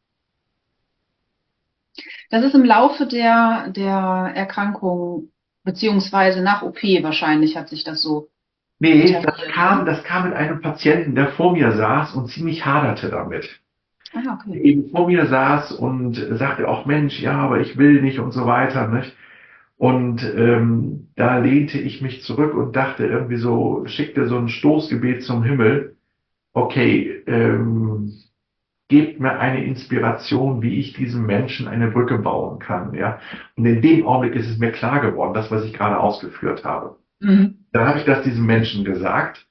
Speaker 2: Das ist im Laufe der, der Erkrankung, beziehungsweise nach O P wahrscheinlich hat sich das so
Speaker 1: Nee, das
Speaker 2: etabliert,
Speaker 1: kam,
Speaker 2: oder?
Speaker 1: das kam mit einem Patienten, der vor mir saß und ziemlich haderte damit.
Speaker 2: Ah, okay.
Speaker 1: Der eben vor mir saß und sagte auch, Mensch, ja, aber ich will nicht und so weiter, nicht? Und ähm, da lehnte ich mich zurück und dachte irgendwie so, schickte so ein Stoßgebet zum Himmel. Okay, ähm, gebt mir eine Inspiration, wie ich diesem Menschen eine Brücke bauen kann, ja. Und in dem Augenblick ist es mir klar geworden, das, was ich gerade ausgeführt habe.
Speaker 2: Mhm.
Speaker 1: Dann habe ich das diesem Menschen gesagt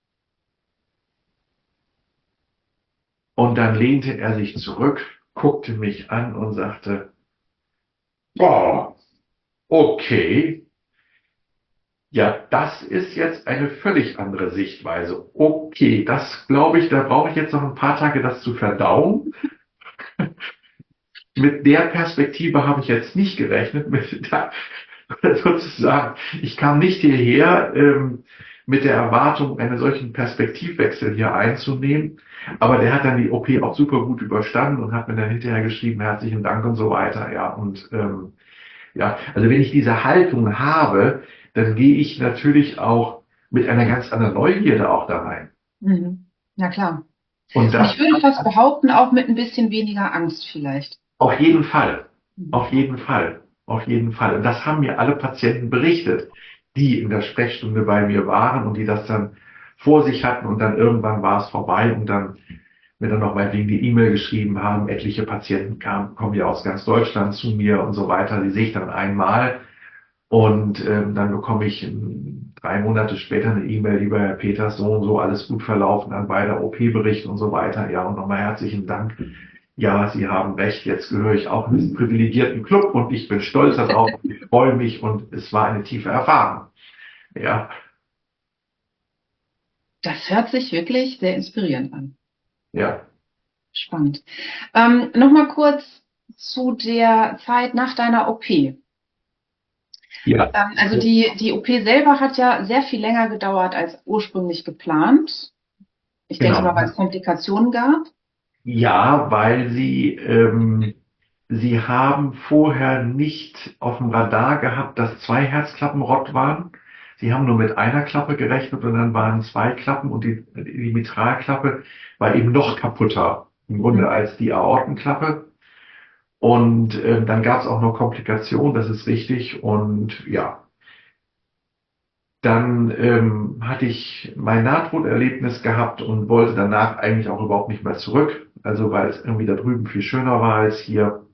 Speaker 1: und dann lehnte er sich zurück, guckte mich an und sagte, boah, okay, ja, das ist jetzt eine völlig andere Sichtweise. Okay, das glaube ich, da brauche ich jetzt noch ein paar Tage, das zu verdauen. Mit der Perspektive habe ich jetzt nicht gerechnet, mit der, sozusagen, ich kam nicht hierher ähm, mit der Erwartung, einen solchen Perspektivwechsel hier einzunehmen. Aber der hat dann die O P auch super gut überstanden und hat mir dann hinterher geschrieben, herzlichen Dank und so weiter. Ja, und ähm, ja, also wenn ich diese Haltung habe, dann gehe ich natürlich auch mit einer ganz anderen Neugierde auch da rein.
Speaker 2: Mhm. Na klar.
Speaker 1: Und
Speaker 2: Und
Speaker 1: das
Speaker 2: ich würde fast behaupten, auch mit ein bisschen weniger Angst vielleicht.
Speaker 1: auf jeden Fall,
Speaker 2: Mhm.
Speaker 1: auf jeden Fall, auf jeden Fall. Und das haben mir alle Patienten berichtet, die in der Sprechstunde bei mir waren und die das dann vor sich hatten und dann irgendwann war es vorbei und dann mir dann noch meinetwegen die E-Mail geschrieben haben. Etliche Patienten kamen, kommen ja aus ganz Deutschland zu mir und so weiter. Die sehe ich dann einmal und ähm, dann bekomme ich ähm, drei Monate später eine E-Mail, lieber Herr Peters, so und so, alles gut verlaufen an beide O P-Bericht und so weiter. Ja, und nochmal herzlichen Dank. Ja, Sie haben recht, jetzt gehöre ich auch in diesen privilegierten Club und ich bin stolz darauf, ich freue mich und es war eine tiefe Erfahrung. Ja,
Speaker 2: Das hört sich wirklich sehr inspirierend an.
Speaker 1: ja,
Speaker 2: Spannend. Ähm, Nochmal kurz zu der Zeit nach deiner O P.
Speaker 1: ja,
Speaker 2: Ähm, also die, die O P selber hat ja sehr viel länger gedauert als ursprünglich geplant. Ich denke mal, weil
Speaker 1: genau.
Speaker 2: es Komplikationen gab.
Speaker 1: Ja, weil Sie, ähm, Sie haben vorher nicht auf dem Radar gehabt, dass zwei Herzklappen rott waren. Sie haben nur mit einer Klappe gerechnet und dann waren zwei Klappen und die, die Mitralklappe war eben noch kaputter im Grunde
Speaker 2: Mhm.
Speaker 1: als die Aortenklappe. Und äh, dann gab es auch noch Komplikationen, das ist richtig. Und ja, dann ähm, hatte ich mein Nahtoderlebnis gehabt und wollte danach eigentlich auch überhaupt nicht mehr zurück. Also weil es irgendwie da drüben viel schöner war als hier.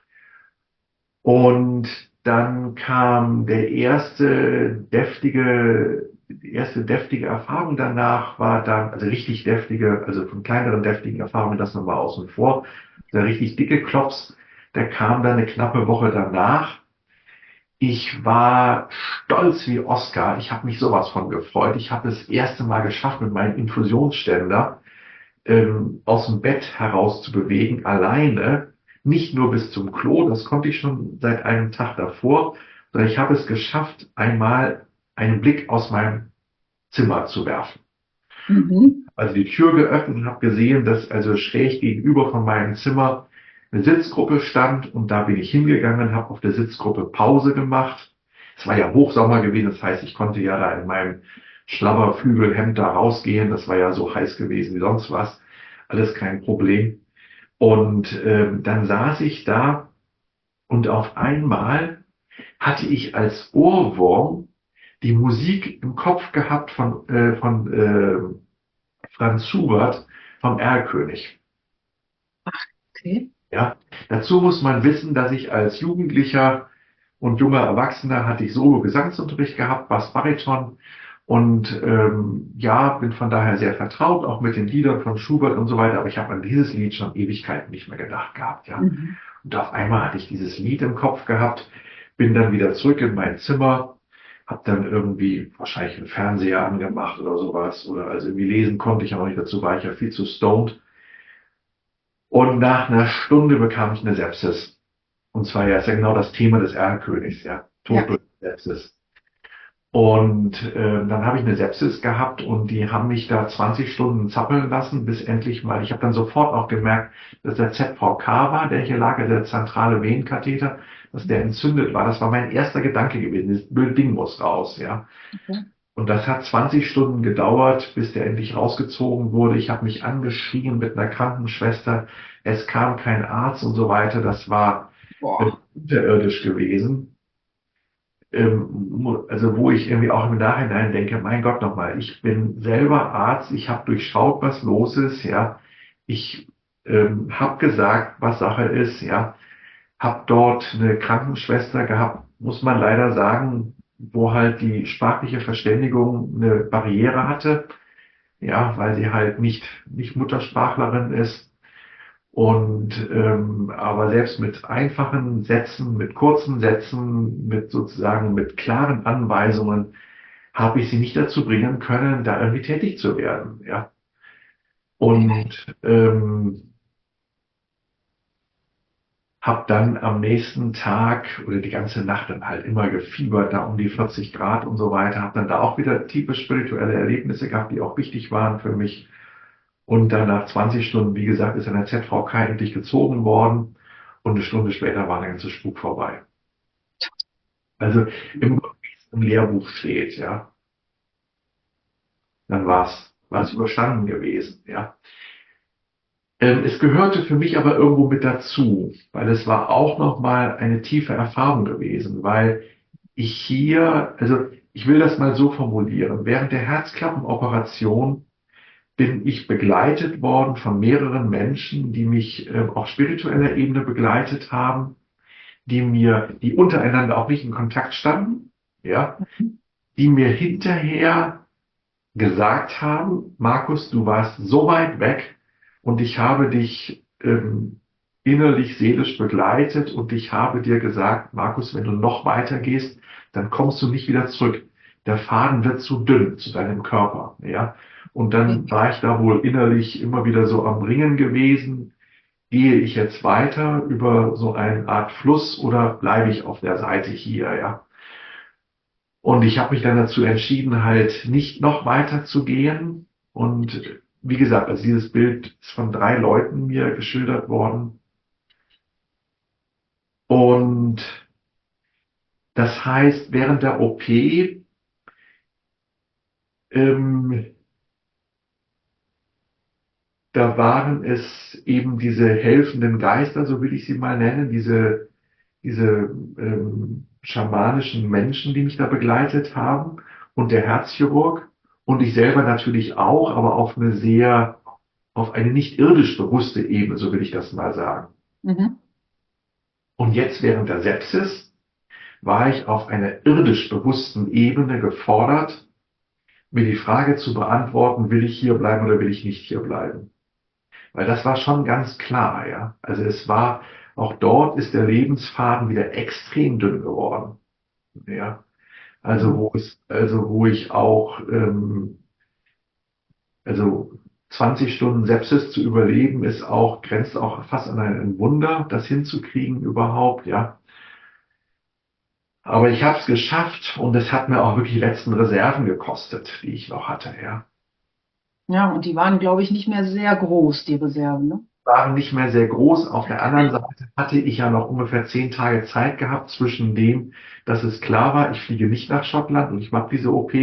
Speaker 1: Und dann kam der erste deftige, die erste deftige Erfahrung danach war dann, also richtig deftige, also von kleineren deftigen Erfahrungen das nochmal außen vor, der richtig dicke Klops, der kam dann eine knappe Woche danach. Ich war stolz wie Oscar. Ich habe mich sowas von gefreut. Ich habe das erste Mal geschafft, mit meinem Infusionsständer ähm, aus dem Bett heraus zu bewegen, alleine, nicht nur bis zum Klo, das konnte ich schon seit einem Tag davor, sondern ich habe es geschafft, einmal einen Blick aus meinem Zimmer zu werfen.
Speaker 2: Mhm.
Speaker 1: Also die Tür geöffnet und habe gesehen, dass also schräg gegenüber von meinem Zimmer eine Sitzgruppe stand und da bin ich hingegangen, habe auf der Sitzgruppe Pause gemacht. Es war ja Hochsommer gewesen, das heißt, ich konnte ja da in meinem Schlabberflügelhemd da rausgehen. Das war ja so heiß gewesen wie sonst was. Alles kein Problem. Und ähm, dann saß ich da und auf einmal hatte ich als Ohrwurm die Musik im Kopf gehabt von, äh, von äh, Franz Schubert vom Erlkönig.
Speaker 2: Okay.
Speaker 1: Ja, dazu muss man wissen, dass ich als Jugendlicher und junger Erwachsener hatte ich Solo-Gesangsunterricht gehabt, Bass Bariton und ähm, ja, bin von daher sehr vertraut, auch mit den Liedern von Schubert und so weiter, aber ich habe an dieses Lied schon Ewigkeiten nicht mehr gedacht gehabt, ja.
Speaker 2: Mhm.
Speaker 1: Und auf einmal hatte ich dieses Lied im Kopf gehabt, bin dann wieder zurück in mein Zimmer, habe dann irgendwie wahrscheinlich einen Fernseher angemacht oder sowas, oder also irgendwie lesen konnte ich ja noch nicht, dazu war ich ja viel zu stoned. Und nach einer Stunde bekam ich eine Sepsis. Und zwar ja, ist ja genau das Thema des Erlkönigs, ja. Tod
Speaker 2: Ja.
Speaker 1: durch Sepsis. Und äh, dann habe ich eine Sepsis gehabt und die haben mich da zwanzig Stunden zappeln lassen, bis endlich mal, ich habe dann sofort auch gemerkt, dass der Z V K war, der hier lag, also der zentrale Venenkatheter, dass der entzündet war. Das war mein erster Gedanke gewesen. Das blöde Ding muss raus, ja.
Speaker 2: Okay.
Speaker 1: Und das hat zwanzig Stunden gedauert, bis der endlich rausgezogen wurde. Ich habe mich angeschrien mit einer Krankenschwester. Es kam kein Arzt und so weiter. Das war äh,
Speaker 2: Boah.
Speaker 1: unterirdisch gewesen. Ähm, also wo ich irgendwie auch im Nachhinein denke, mein Gott nochmal, ich bin selber Arzt, ich habe durchschaut, was los ist, ja. Ich ähm, habe gesagt, was Sache ist, ja. Hab dort eine Krankenschwester gehabt, muss man leider sagen, wo halt die sprachliche Verständigung eine Barriere hatte, ja, weil sie halt nicht, nicht Muttersprachlerin ist. Und ähm, aber selbst mit einfachen Sätzen, mit kurzen Sätzen, mit sozusagen mit klaren Anweisungen habe ich sie nicht dazu bringen können, da irgendwie tätig zu werden, ja. Und ähm, hab dann am nächsten Tag oder die ganze Nacht dann halt immer gefiebert, da um die vierzig Grad und so weiter. Hab dann da auch wieder tiefe spirituelle Erlebnisse gehabt, die auch wichtig waren für mich. Und dann nach zwanzig Stunden, wie gesagt, ist dann der Z V K endlich gezogen worden. Und eine Stunde später war der ganze Spuk vorbei. Also im, Grunde, wie es im Lehrbuch steht, ja. Dann war's, war's überstanden gewesen, ja. Ähm, es gehörte für mich aber irgendwo mit dazu, weil es war auch nochmal eine tiefe Erfahrung gewesen, weil ich hier, also ich will das mal so formulieren, während der Herzklappenoperation bin ich begleitet worden von mehreren Menschen, die mich äh, auf spiritueller Ebene begleitet haben, die mir, die untereinander auch nicht in Kontakt standen, ja, die mir hinterher gesagt haben, Markus, du warst so weit weg und ich habe dich ähm, innerlich, seelisch begleitet und ich habe dir gesagt, Markus, wenn du noch weiter gehst, dann kommst du nicht wieder zurück. Der Faden wird zu dünn zu deinem Körper, ja. Und dann war ich da wohl innerlich immer wieder so am Ringen gewesen. Gehe ich jetzt weiter über so eine Art Fluss oder bleibe ich auf der Seite hier, ja? Und ich habe mich dann dazu entschieden, halt nicht noch weiter zu gehen. Und wie gesagt, also dieses Bild ist von drei Leuten mir geschildert worden. Und das heißt, während der O P, ähm, da waren es eben diese helfenden Geister, so will ich sie mal nennen, diese, diese ähm, schamanischen Menschen, die mich da begleitet haben und der Herzchirurg und ich selber natürlich auch, aber auf eine sehr, auf eine nicht irdisch bewusste Ebene, so will ich das mal sagen.
Speaker 2: Mhm.
Speaker 1: Und jetzt während der Sepsis war ich auf einer irdisch bewussten Ebene gefordert, mir die Frage zu beantworten, will ich hier bleiben oder will ich nicht hier bleiben? Weil das war schon ganz klar, ja. Also es war, auch dort ist der Lebensfaden wieder extrem dünn geworden, ja. Also wo es, also wo ich auch, ähm, also zwanzig Stunden Sepsis zu überleben, ist auch, grenzt auch fast an ein Wunder, das hinzukriegen überhaupt, ja. Aber ich habe es geschafft und es hat mir auch wirklich die letzten Reserven gekostet, die ich noch hatte, ja.
Speaker 2: Ja, und die waren, glaube ich, nicht mehr sehr groß, die Reserven, ne?
Speaker 1: Waren nicht mehr sehr groß. Auf der anderen Seite hatte ich ja noch ungefähr zehn Tage Zeit gehabt zwischen dem, dass es klar war, ich fliege nicht nach Schottland und ich mache diese O P,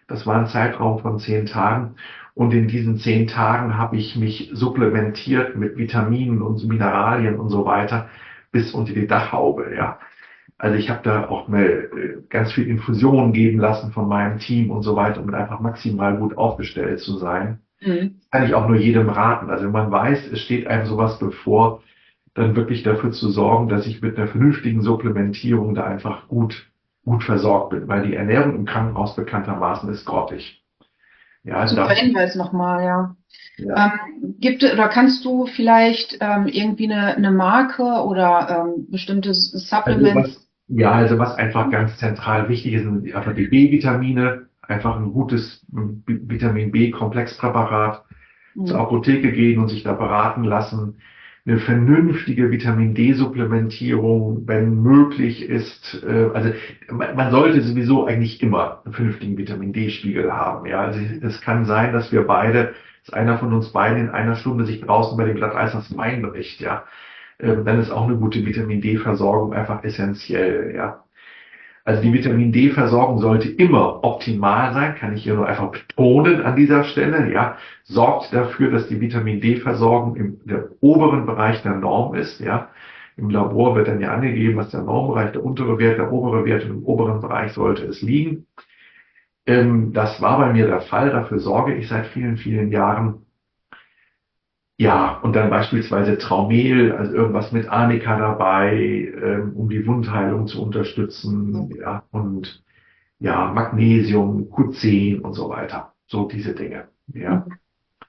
Speaker 1: Das war ein Zeitraum von zehn Tagen. Und in diesen zehn Tagen habe ich mich supplementiert mit Vitaminen und Mineralien und so weiter bis unter die Dachhaube, ja. Also ich habe da auch mal äh, ganz viel Infusionen geben lassen von meinem Team und so weiter, um einfach maximal gut aufgestellt zu sein.
Speaker 2: Mhm.
Speaker 1: Kann ich auch nur jedem raten. Also wenn man weiß, es steht einem sowas bevor, dann wirklich dafür zu sorgen, dass ich mit einer vernünftigen Supplementierung da einfach gut, gut versorgt bin, weil die Ernährung im Krankenhaus bekanntermaßen ist grottig. Ja, also
Speaker 2: Super
Speaker 1: da,
Speaker 2: Hinweis nochmal, ja.
Speaker 1: ja.
Speaker 2: Ähm, gibt es oder kannst du vielleicht ähm, irgendwie eine, eine Marke oder ähm, bestimmte
Speaker 1: Also
Speaker 2: Supplements?
Speaker 1: was, ja, also was einfach ganz zentral wichtig ist, sind einfach die B-Vitamine, einfach ein gutes B- Vitamin B-Komplexpräparat zur
Speaker 2: Mhm.
Speaker 1: Apotheke gehen und sich da beraten lassen. Eine vernünftige Vitamin D-Supplementierung, wenn möglich ist. Äh, also man, man sollte sowieso eigentlich immer einen vernünftigen Vitamin D-Spiegel haben. Ja, also es kann sein, dass wir beide, dass einer von uns beiden in einer Stunde sich draußen bei dem Glatteis das Bein bricht. Ja, ähm, dann ist auch eine gute Vitamin D-Versorgung einfach essentiell. Ja. Also die Vitamin D-Versorgung sollte immer optimal sein, kann ich hier nur einfach betonen an dieser Stelle. Ja, sorgt dafür, dass die Vitamin D-Versorgung im der oberen Bereich der Norm ist. Ja, im Labor wird dann ja angegeben, was der Normbereich, der untere Wert, der obere Wert und im oberen Bereich sollte es liegen. Ähm, das war bei mir der Fall. Dafür sorge ich seit vielen, vielen Jahren. Ja, und dann beispielsweise Traumel, also irgendwas mit Arnika dabei, ähm, um die Wundheilung zu unterstützen. Ja, und ja, Magnesium, Q zehn und so weiter. So diese Dinge. Ja.
Speaker 2: Mhm.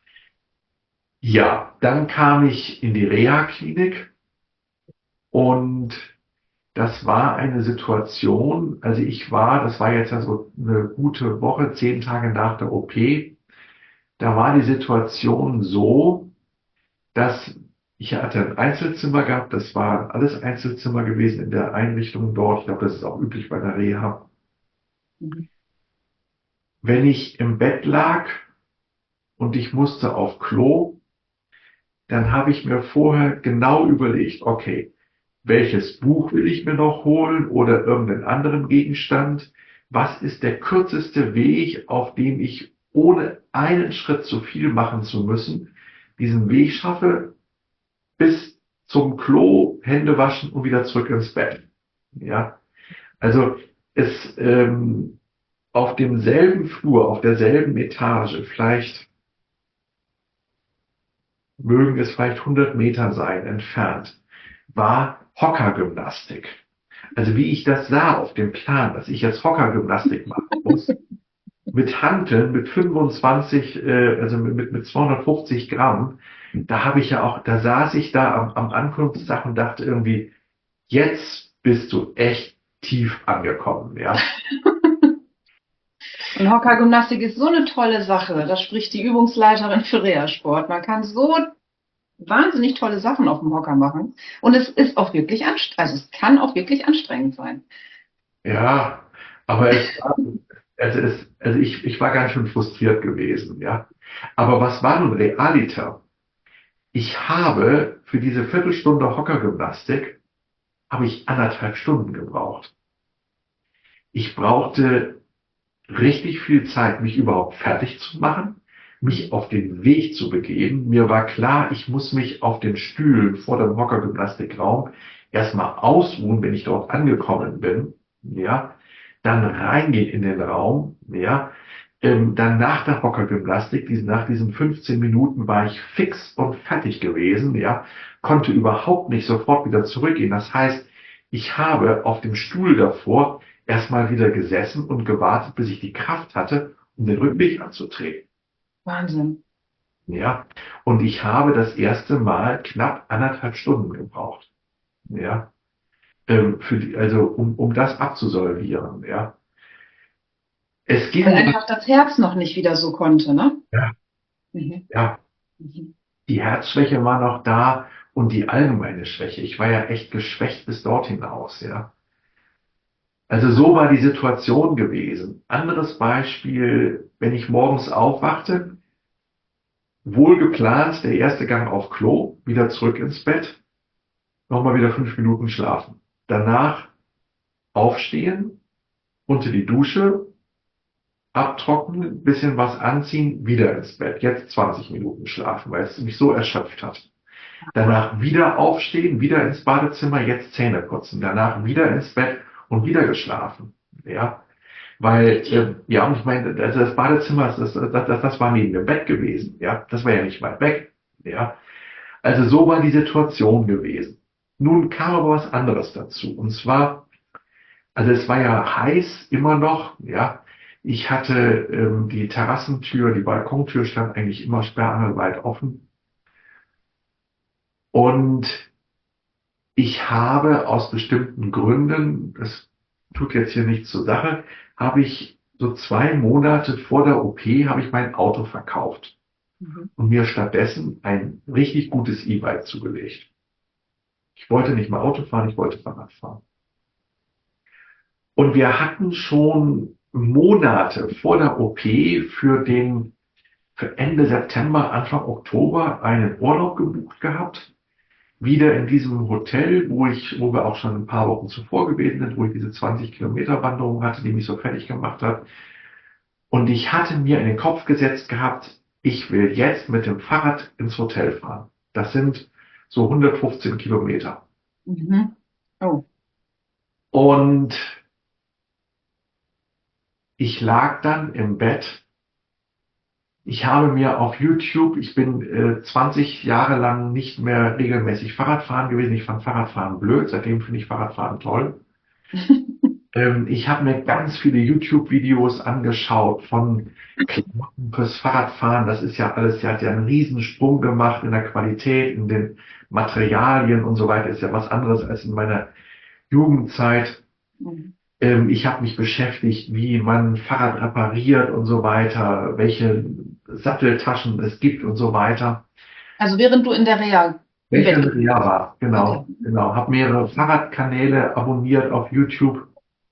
Speaker 1: Ja, dann kam ich in die Reha-Klinik und das war eine Situation, also ich war, das war jetzt ja so eine gute Woche, zehn Tage nach der O P, da war die Situation so, dass ich hatte ein Einzelzimmer gehabt, das waren alles Einzelzimmer gewesen in der Einrichtung dort. Ich glaube, das ist auch üblich bei der Reha.
Speaker 2: Mhm.
Speaker 1: Wenn ich im Bett lag und ich musste auf Klo, dann habe ich mir vorher genau überlegt, okay, welches Buch will ich mir noch holen oder irgendeinen anderen Gegenstand? Was ist der kürzeste Weg, auf dem ich ohne einen Schritt zu viel machen zu müssen, diesen Weg schaffe bis zum Klo, Hände waschen und wieder zurück ins Bett? Ja, also es ähm, auf demselben Flur, auf derselben Etage, vielleicht mögen es vielleicht hundert Meter sein entfernt, war Hockergymnastik. Also wie ich das sah auf dem Plan, dass ich jetzt Hockergymnastik machen muss, mit Hanteln, mit fünfundzwanzig, äh, also mit, mit zweihundertfünfzig Gramm, da habe ich ja auch, da saß ich da am, am Ankunftstag und dachte irgendwie, jetzt bist du echt tief angekommen, ja.
Speaker 2: Und Hockergymnastik ist so eine tolle Sache. Da spricht die Übungsleiterin für Reha-Sport. Man kann so wahnsinnig tolle Sachen auf dem Hocker machen. Und es ist auch wirklich anstrengend, also es kann auch wirklich anstrengend sein.
Speaker 1: Ja, aber es war, also es, also ich, ich war ganz schön frustriert gewesen, ja. Aber was war nun Realiter? Ich habe für diese Viertelstunde Hockergymnastik habe ich anderthalb Stunden gebraucht. Ich brauchte richtig viel Zeit, mich überhaupt fertig zu machen, mich auf den Weg zu begeben. Mir war klar, ich muss mich auf den Stühlen vor dem Hockergymnastikraum erstmal ausruhen, wenn ich dort angekommen bin, ja, dann reingehen in den Raum, ja, ähm, dann nach der Hockergymnastik, diesen, nach diesen fünfzehn Minuten war ich fix und fertig gewesen, ja, konnte überhaupt nicht sofort wieder zurückgehen. Das heißt, ich habe auf dem Stuhl davor erstmal wieder gesessen und gewartet, bis ich die Kraft hatte, um den Rückweg anzutreten.
Speaker 2: Wahnsinn.
Speaker 1: Ja, und ich habe das erste Mal knapp anderthalb Stunden gebraucht. Ja, ähm, für die, also um, um das abzusolvieren. Ja, es
Speaker 2: Weil
Speaker 1: ging.
Speaker 2: einfach das Herz noch nicht wieder so konnte, ne?
Speaker 1: Ja,
Speaker 2: Mhm.
Speaker 1: ja,
Speaker 2: Mhm.
Speaker 1: die Herzschwäche war noch da und die allgemeine Schwäche. Ich war ja echt geschwächt bis dort hinaus. Ja, also so war die Situation gewesen. Anderes Beispiel, wenn ich morgens aufwachte. Wohl geplant, der erste Gang auf Klo, wieder zurück ins Bett, nochmal wieder fünf Minuten schlafen. Danach aufstehen, unter die Dusche, abtrocknen, bisschen was anziehen, wieder ins Bett. Jetzt zwanzig Minuten schlafen, weil es mich so erschöpft hat. Danach wieder aufstehen, wieder ins Badezimmer, jetzt Zähne putzen. Danach wieder ins Bett und wieder geschlafen. Ja, weil, äh, ja, und ich meine, also das Badezimmer, das, das, das, das war neben dem Bett gewesen. Ja, das war ja nicht weit weg. Ja, also so war die Situation gewesen. Nun kam aber was anderes dazu. Und zwar, also es war ja heiß immer noch. Ja, ich hatte ähm, die Terrassentür, die Balkontür stand eigentlich immer sperrangelweit offen. Und ich habe aus bestimmten Gründen, das tut jetzt hier nichts zur Sache, habe ich so zwei Monate vor der O P habe ich mein Auto verkauft
Speaker 2: Mhm.
Speaker 1: und mir stattdessen ein richtig gutes E-Bike zugelegt. Ich wollte nicht mehr Auto fahren, ich wollte Fahrrad fahren. Und wir hatten schon Monate vor der O P für den, für Ende September, Anfang Oktober einen Urlaub gebucht gehabt. Wieder in diesem Hotel, wo ich, wo wir auch schon ein paar Wochen zuvor gewesen sind, wo ich diese zwanzig Kilometer Wanderung hatte, die mich so fertig gemacht hat. Und ich hatte mir in den Kopf gesetzt gehabt, ich will jetzt mit dem Fahrrad ins Hotel fahren. Das sind so hundertfünfzehn Kilometer.
Speaker 2: Mhm. Oh.
Speaker 1: Und ich lag dann im Bett. Ich habe mir auf YouTube, ich bin äh, zwanzig Jahre lang nicht mehr regelmäßig Fahrradfahren gewesen. Ich fand Fahrradfahren blöd, seitdem finde ich Fahrradfahren toll. Ähm, ich habe mir ganz viele YouTube-Videos angeschaut von Klamotten fürs Fahrradfahren. Das ist ja alles, der hat ja einen Riesensprung gemacht in der Qualität, in den Materialien und so weiter. Ist ja was anderes als in meiner Jugendzeit.
Speaker 2: Mhm.
Speaker 1: Ähm, ich habe mich beschäftigt, wie man Fahrrad repariert und so weiter, welche Satteltaschen es gibt und so weiter.
Speaker 2: Also während du in der Reha im Bett
Speaker 1: Welche
Speaker 2: gelegen
Speaker 1: ja
Speaker 2: hast.
Speaker 1: war,
Speaker 2: Okay.
Speaker 1: genau, genau. Habe mehrere Fahrradkanäle abonniert auf YouTube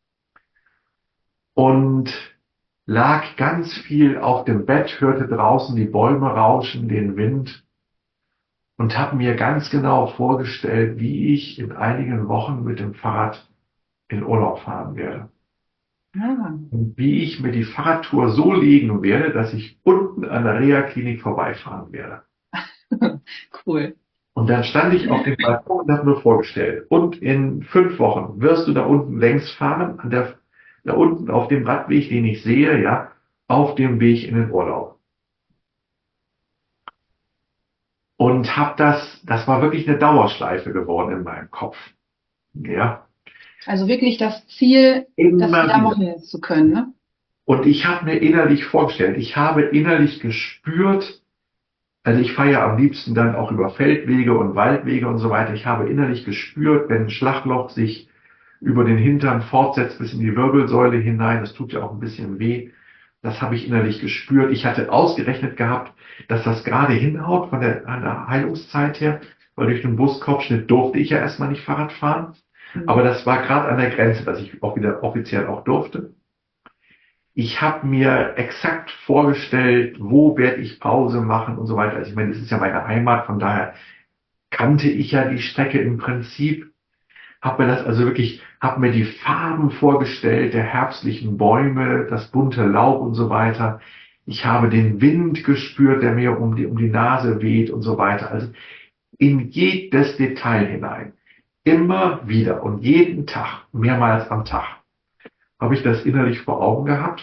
Speaker 1: und lag ganz viel auf dem Bett, hörte draußen die Bäume rauschen, den Wind und habe mir ganz genau vorgestellt, wie ich in einigen Wochen mit dem Fahrrad in Urlaub fahren werde.
Speaker 2: Ah.
Speaker 1: Und wie ich mir die Fahrradtour so legen werde, dass ich unten an der Reha-Klinik vorbeifahren werde.
Speaker 2: Cool.
Speaker 1: Und dann stand ich auf dem Balkon und habe mir vorgestellt, und in fünf Wochen wirst du da unten längs fahren, an der, da unten auf dem Radweg, den ich sehe, ja, auf dem Weg in den Urlaub. Und habe das, das war wirklich eine Dauerschleife geworden in meinem Kopf. Ja,
Speaker 2: Also wirklich das Ziel, das
Speaker 1: immer
Speaker 2: wieder
Speaker 1: wieder.
Speaker 2: machen zu können, ne?
Speaker 1: Und ich habe mir innerlich vorgestellt, ich habe innerlich gespürt, also ich fahre ja am liebsten dann auch über Feldwege und Waldwege und so weiter. Ich habe innerlich gespürt, wenn ein Schlagloch sich über den Hintern fortsetzt bis in die Wirbelsäule hinein, das tut ja auch ein bisschen weh. Das habe ich innerlich gespürt. Ich hatte ausgerechnet gehabt, dass das gerade hinhaut von der, an der Heilungszeit her, weil durch den Brustkopfschnitt durfte ich ja erstmal nicht Fahrrad fahren. Aber das war gerade an der Grenze, dass ich auch wieder offiziell auch durfte. Ich habe mir exakt vorgestellt, wo werde ich Pause machen und so weiter. Also ich meine, das ist ja meine Heimat, von daher kannte ich ja die Strecke im Prinzip. Habe mir das also wirklich, habe mir die Farben vorgestellt, der herbstlichen Bäume, das bunte Laub und so weiter. Ich habe den Wind gespürt, der mir um die, um die Nase weht und so weiter. Also in jedes Detail hinein. Immer wieder und jeden Tag, mehrmals am Tag, habe ich das innerlich vor Augen gehabt.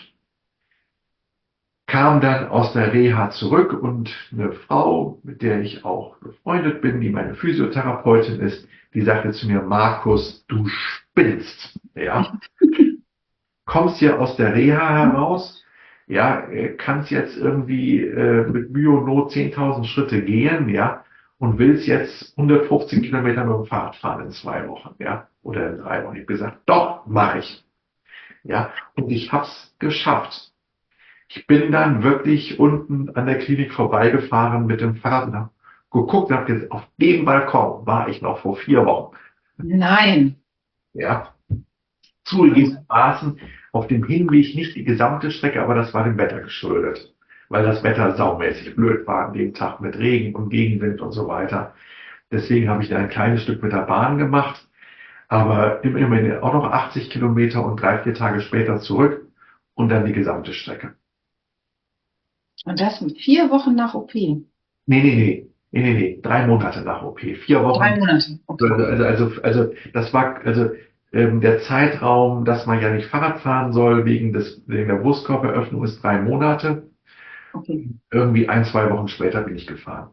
Speaker 1: Kam dann aus der Reha zurück und eine Frau, mit der ich auch befreundet bin, die meine Physiotherapeutin ist, die sagte zu mir: Markus, du spinnst, ja. Kommst ja aus der Reha heraus, ja, kannst jetzt irgendwie äh, mit Mühe und Not zehntausend Schritte gehen, ja, und willst jetzt hundertfünfzehn Kilometer mit dem Fahrrad fahren in zwei Wochen, ja, oder in drei Wochen. Ich habe gesagt, doch, mache ich, ja, und ich hab's geschafft. Ich bin dann wirklich unten an der Klinik vorbeigefahren mit dem Fahrrad und hab geguckt und hab gesagt, auf dem Balkon war ich noch vor vier Wochen.
Speaker 2: Nein.
Speaker 1: Ja, zugegebenermaßen auf dem Hinweg nicht die gesamte Strecke, aber das war dem Wetter geschuldet, weil das Wetter saumäßig blöd war an dem Tag mit Regen und Gegenwind und so weiter. Deswegen habe ich da ein kleines Stück mit der Bahn gemacht, aber immerhin auch noch achtzig Kilometer und drei, vier Tage später zurück. und dann die gesamte Strecke.
Speaker 2: Und das vier Wochen nach O P.
Speaker 1: Nee, nee, nee, nee, nee, nee, drei Monate nach O P. Vier Wochen.
Speaker 2: Drei Monate, okay.
Speaker 1: Also, also, also, das war, also, ähm, der Zeitraum, dass man ja nicht Fahrrad fahren soll, wegen des, wegen der Brustkorberöffnung ist drei Monate.
Speaker 2: Okay.
Speaker 1: Irgendwie ein, zwei Wochen später bin ich gefahren.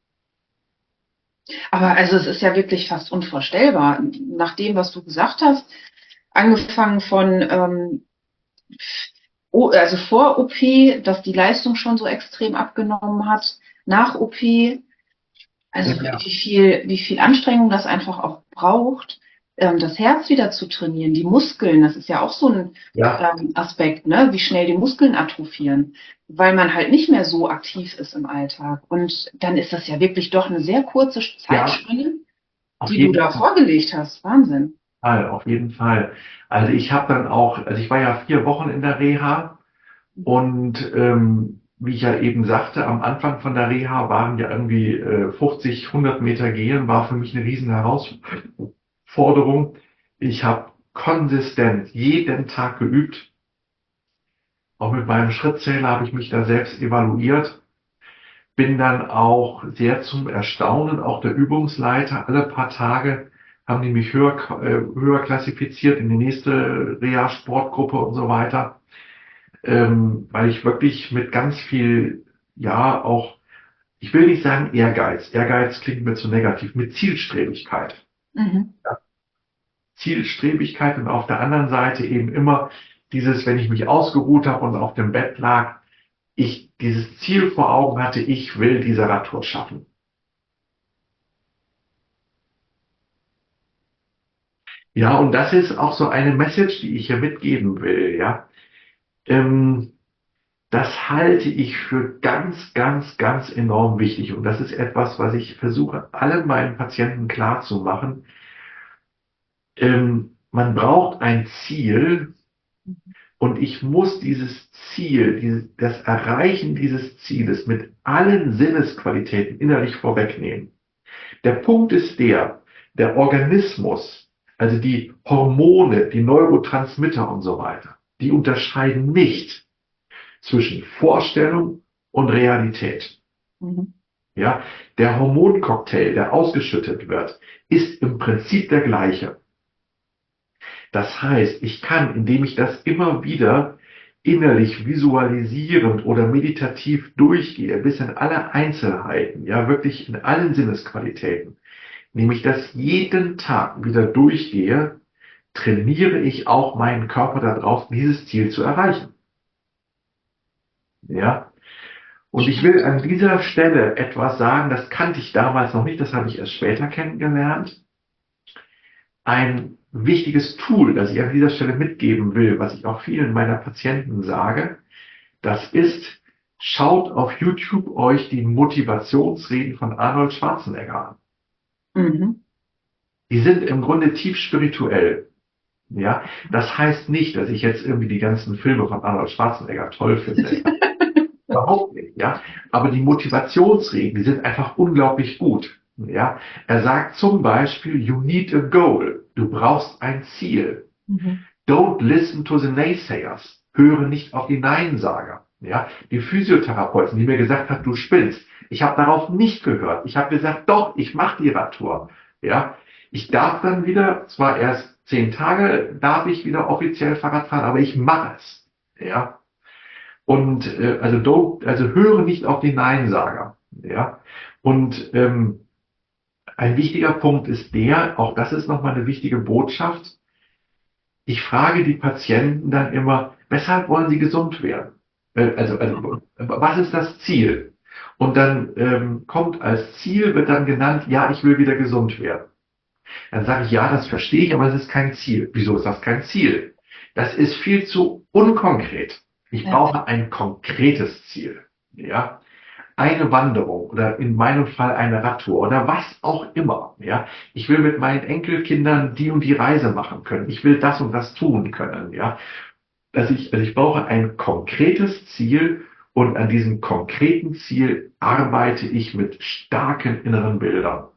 Speaker 2: Aber also es ist ja wirklich fast unvorstellbar. Nach dem, was du gesagt hast, angefangen von, ähm, oh, also vor O P, dass die Leistung schon so extrem abgenommen hat, nach O P, also
Speaker 1: Ja.
Speaker 2: wie viel, wie viel Anstrengung das einfach auch braucht, ähm, das Herz wieder zu trainieren, die Muskeln, das ist ja auch so ein
Speaker 1: Ja,
Speaker 2: ähm, Aspekt, ne, wie schnell die Muskeln atrophieren, weil man halt nicht mehr so aktiv ist im Alltag. Und dann ist das ja wirklich doch eine sehr kurze
Speaker 1: ja,
Speaker 2: Zeitspanne,
Speaker 1: auf
Speaker 2: die du
Speaker 1: jeden
Speaker 2: da vorgelegt hast. Wahnsinn.
Speaker 1: Fall, auf jeden Fall. Also ich habe dann auch, also ich war ja vier Wochen in der Reha und ähm, wie ich ja eben sagte, am Anfang von der Reha waren ja irgendwie äh, fünfzig, hundert Meter gehen, war für mich eine riesen Herausforderung. Ich habe konsistent jeden Tag geübt. Auch mit meinem Schrittzähler habe ich mich da selbst evaluiert. Bin dann auch sehr zum Erstaunen auch der Übungsleiter. Alle paar Tage haben die mich höher, äh, höher klassifiziert in die nächste Reha-Sportgruppe und so weiter, ähm, weil ich wirklich mit ganz viel, ja, auch, ich will nicht sagen Ehrgeiz. Ehrgeiz klingt mir zu negativ, mit Zielstrebigkeit.
Speaker 2: Mhm.
Speaker 1: Zielstrebigkeit und auf der anderen Seite eben immer dieses, wenn ich mich ausgeruht habe und auf dem Bett lag, ich dieses Ziel vor Augen hatte, ich will diese Radtour schaffen. Ja, und das ist auch so eine Message, die ich hier mitgeben will, ja. Ähm, das halte ich für ganz, ganz, ganz enorm wichtig. Und das ist etwas, was ich versuche, allen meinen Patienten klarzumachen. Ähm, man braucht ein Ziel und ich muss dieses Ziel, dieses, das Erreichen dieses Zieles mit allen Sinnesqualitäten innerlich vorwegnehmen. Der Punkt ist der, der Organismus, also die Hormone, die Neurotransmitter und so weiter, die unterscheiden nicht zwischen Vorstellung und Realität.
Speaker 2: Mhm.
Speaker 1: Ja, der Hormoncocktail, der ausgeschüttet wird, ist im Prinzip der gleiche. Das heißt, ich kann, indem ich das immer wieder innerlich visualisierend oder meditativ durchgehe, bis in alle Einzelheiten, ja wirklich in allen Sinnesqualitäten, indem ich das jeden Tag wieder durchgehe, trainiere ich auch meinen Körper darauf, dieses Ziel zu erreichen. Ja, und ich will an dieser Stelle etwas sagen, das kannte ich damals noch nicht, das habe ich erst später kennengelernt. Ein wichtiges Tool, das ich an dieser Stelle mitgeben will, was ich auch vielen meiner Patienten sage, das ist, schaut auf YouTube euch die Motivationsreden von Arnold Schwarzenegger an.
Speaker 2: Mhm. Die
Speaker 1: Die sind im Grunde tief spirituell. Ja, das heißt nicht, dass ich jetzt irgendwie die ganzen Filme von Arnold Schwarzenegger toll finde. Überhaupt nicht, ja. Aber die Motivationsreden, die sind einfach unglaublich gut. Ja, er sagt zum Beispiel, you need a goal. Du brauchst ein Ziel.
Speaker 2: Mhm.
Speaker 1: Don't listen to the naysayers. Höre nicht auf die Neinsager. Ja, die Physiotherapeutin, die mir gesagt hat, du spinnst. Ich habe darauf nicht gehört. Ich habe gesagt, doch, ich mache die Radtour. Ja, ich darf dann wieder, zwar erst zehn Tage, darf ich wieder offiziell Fahrrad fahren, aber ich mache es. Ja, und äh, also don't, also höre nicht auf die Neinsager. Ja, und ähm, ein wichtiger Punkt ist der, auch das ist nochmal eine wichtige Botschaft. Ich frage die Patienten dann immer, weshalb wollen sie gesund werden? Äh, Also, also was ist das Ziel? Und dann ähm, kommt als Ziel, wird dann genannt, ja, ich will wieder gesund werden. Dann sage ich, ja, das verstehe ich, aber es ist kein Ziel. Wieso ist das kein Ziel? Das ist viel zu unkonkret. Ich
Speaker 2: Ja.
Speaker 1: brauche ein konkretes Ziel. Ja, eine Wanderung oder in meinem Fall eine Radtour oder was auch immer. Ja, ich will mit meinen Enkelkindern die und die Reise machen können. Ich will das und das tun können. Ja, dass ich, also ich brauche ein konkretes Ziel und an diesem konkreten Ziel arbeite ich mit starken inneren Bildern.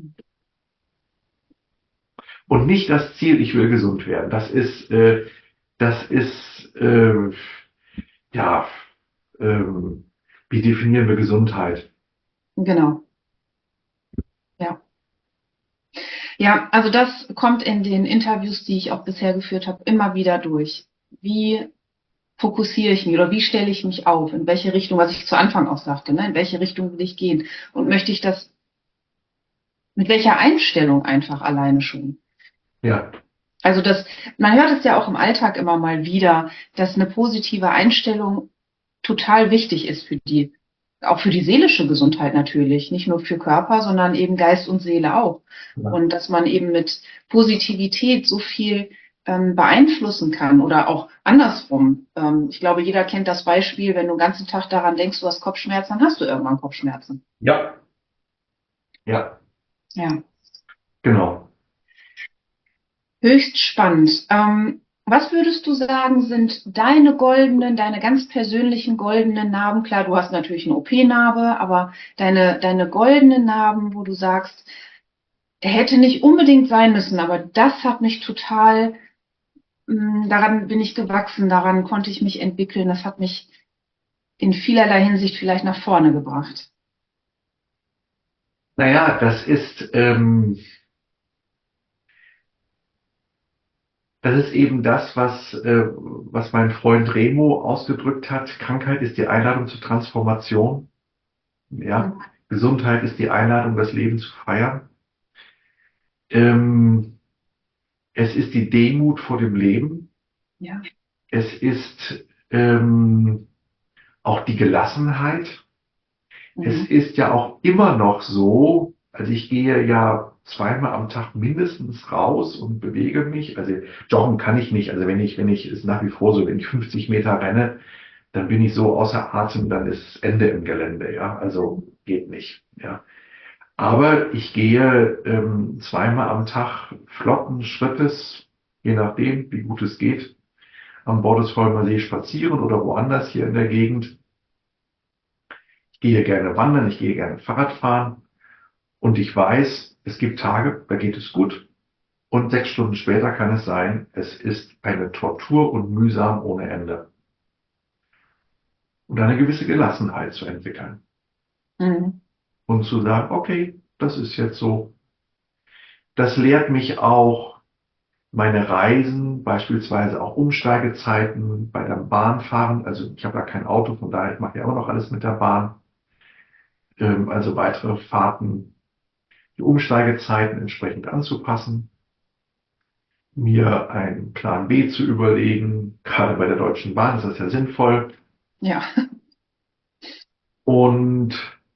Speaker 1: Und nicht das Ziel, ich will gesund werden. Das ist, äh, das ist, äh, ja, ähm, wie definieren wir Gesundheit?
Speaker 2: Genau. Ja. Ja, also das kommt in den Interviews, die ich auch bisher geführt habe, immer wieder durch. Wie fokussiere ich mich oder wie stelle ich mich auf? In welche Richtung, was ich zu Anfang auch sagte, ne? In welche Richtung will ich gehen? Und möchte ich das mit welcher Einstellung einfach alleine schon?
Speaker 1: Ja,
Speaker 2: Also das, man hört es ja auch im Alltag immer mal wieder, dass eine positive Einstellung total wichtig ist für die, auch für die seelische Gesundheit natürlich, nicht nur für Körper, sondern eben Geist und Seele auch.
Speaker 1: ja,
Speaker 2: Und dass man eben mit Positivität so viel ähm, beeinflussen kann oder auch andersrum. Ähm, ich glaube, jeder kennt das Beispiel, wenn du den ganzen Tag daran denkst, du hast Kopfschmerzen, dann hast du irgendwann Kopfschmerzen.
Speaker 1: ja, ja,
Speaker 2: Ja.
Speaker 1: genau.
Speaker 2: Höchst spannend. Ähm, was würdest du sagen, sind deine goldenen, deine ganz persönlichen goldenen Narben? Klar, du hast natürlich eine O P-Narbe, aber deine, deine goldenen Narben, wo du sagst, hätte nicht unbedingt sein müssen, aber das hat mich total, mh, daran bin ich gewachsen, daran konnte ich mich entwickeln, das hat mich in vielerlei Hinsicht vielleicht nach vorne gebracht.
Speaker 1: Naja, das ist, ähm, das ist eben das, was, äh, was mein Freund Remo ausgedrückt hat. Krankheit ist die Einladung zur Transformation. Ja,
Speaker 2: Mhm.
Speaker 1: Gesundheit ist die Einladung, das Leben zu feiern. Ähm, es ist die Demut vor dem Leben.
Speaker 2: Ja.
Speaker 1: Es ist ähm, auch die Gelassenheit. Es
Speaker 2: Mhm.
Speaker 1: ist ja auch immer noch so, also ich gehe ja zweimal am Tag mindestens raus und bewege mich. Also joggen kann ich nicht. Also wenn ich, wenn ich, ist nach wie vor so, wenn ich fünfzig Meter renne, dann bin ich so außer Atem, dann ist Ende im Gelände, ja. Also geht nicht, ja. Aber ich gehe ähm, zweimal am Tag flotten Schrittes, je nachdem, wie gut es geht, am Bordesholmer See spazieren oder woanders hier in der Gegend. Ich gehe gerne wandern, ich gehe gerne Fahrrad fahren und ich weiß, es gibt Tage, da geht es gut und sechs Stunden später kann es sein, es ist eine Tortur und mühsam ohne Ende. Und eine gewisse Gelassenheit zu entwickeln
Speaker 2: Mhm.
Speaker 1: und zu sagen, okay, das ist jetzt so. Das lehrt mich auch meine Reisen, beispielsweise auch Umsteigezeiten bei der Bahnfahren. Also ich habe ja kein Auto, von daher ich mache ja immer noch alles mit der Bahn. Ähm, also weitere Fahrten, die Umsteigezeiten entsprechend anzupassen, mir einen Plan B zu überlegen. Gerade bei der Deutschen Bahn ist das ja sinnvoll.
Speaker 2: Ja.
Speaker 1: Und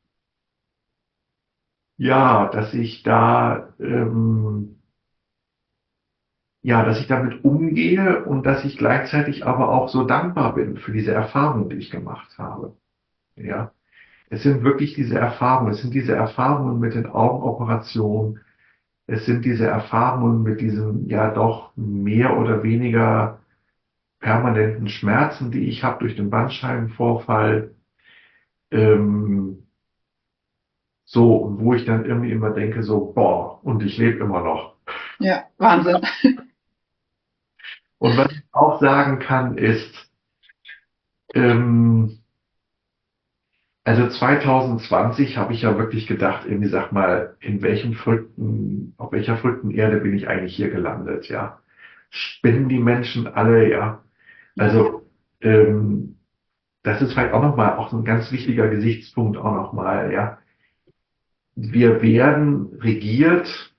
Speaker 1: ja, dass ich da ähm, ja, dass ich damit umgehe und dass ich gleichzeitig aber auch so dankbar bin für diese Erfahrungen, die ich gemacht habe. Ja, es sind wirklich diese Erfahrungen, es sind diese Erfahrungen mit den Augenoperationen, es sind diese Erfahrungen mit diesem ja doch mehr oder weniger permanenten Schmerzen, die ich habe durch den Bandscheibenvorfall, ähm, so, wo ich dann irgendwie immer denke, so, boah, und ich lebe immer noch.
Speaker 2: Ja, Wahnsinn.
Speaker 1: Und was ich auch sagen kann, ist, ähm, also zwanzig zwanzig habe ich ja wirklich gedacht, irgendwie sag mal, in welchem verrückten, auf welcher verrückten Erde bin ich eigentlich hier gelandet, ja? Spinnen die Menschen alle, ja?
Speaker 2: Ja.
Speaker 1: Also, ähm, das ist vielleicht auch nochmal, auch so ein ganz wichtiger Gesichtspunkt auch nochmal, ja? Wir werden regiert,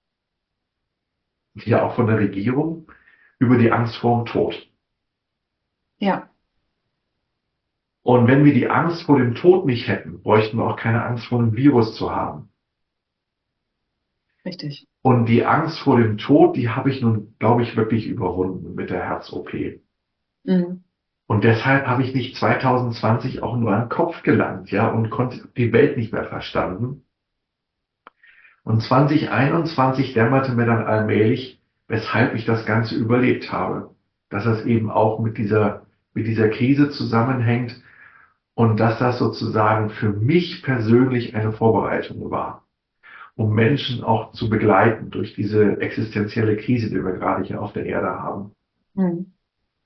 Speaker 1: ja auch von der Regierung, über die Angst vor dem Tod.
Speaker 2: Ja,
Speaker 1: Und wenn wir die Angst vor dem Tod nicht hätten, bräuchten wir auch keine Angst vor dem Virus zu haben.
Speaker 2: richtig.
Speaker 1: Und die Angst vor dem Tod, die habe ich nun, glaube ich, wirklich überwunden mit der Herz-O P.
Speaker 2: Mhm.
Speaker 1: Und deshalb habe ich nicht zwanzig zwanzig auch nur an den Kopf gelangt, ja, und konnte die Welt nicht mehr verstanden. Und zwanzig einundzwanzig dämmerte mir dann allmählich, weshalb ich das Ganze überlebt habe. Dass das eben auch mit dieser, mit dieser Krise zusammenhängt und dass das sozusagen für mich persönlich eine Vorbereitung war, um Menschen auch zu begleiten durch diese existenzielle Krise, die wir gerade hier auf der Erde haben.
Speaker 2: Mhm.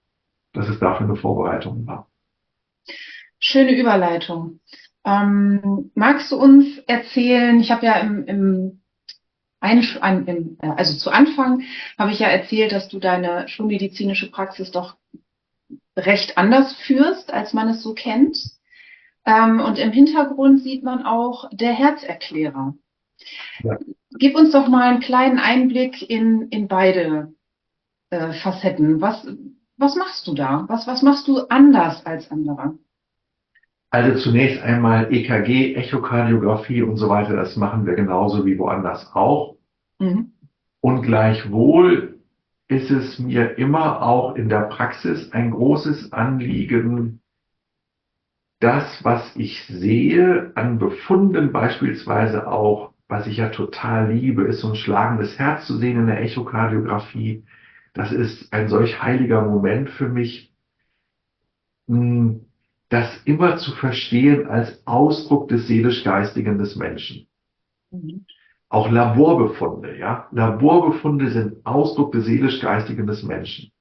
Speaker 1: dass es dafür eine Vorbereitung war.
Speaker 2: Schöne Überleitung. Ähm, magst du uns erzählen, ich habe ja im, im, Einsch- ein- im äh, also zu Anfang habe ich ja erzählt, dass du deine schulmedizinische Praxis doch recht anders führst, als man es so kennt. Ähm, und im Hintergrund sieht man auch der Herzerklärer.
Speaker 1: Ja.
Speaker 2: Gib uns doch mal einen kleinen Einblick in, in beide äh, Facetten. Was, was machst du da? Was, was machst du anders als andere?
Speaker 1: Also zunächst einmal E K G, Echokardiographie und so weiter, das machen wir genauso wie woanders auch.
Speaker 2: Mhm.
Speaker 1: Und gleichwohl ist es mir immer auch in der Praxis ein großes Anliegen, das, was ich sehe, an Befunden beispielsweise auch, was ich ja total liebe, ist so ein schlagendes Herz zu sehen in der Echokardiographie. Das ist ein solch heiliger Moment für mich, mh, das immer zu verstehen als Ausdruck des seelisch-geistigen des Menschen.
Speaker 2: Mhm.
Speaker 1: Auch Laborbefunde, ja. Laborbefunde sind Ausdruck des seelisch-geistigen des Menschen.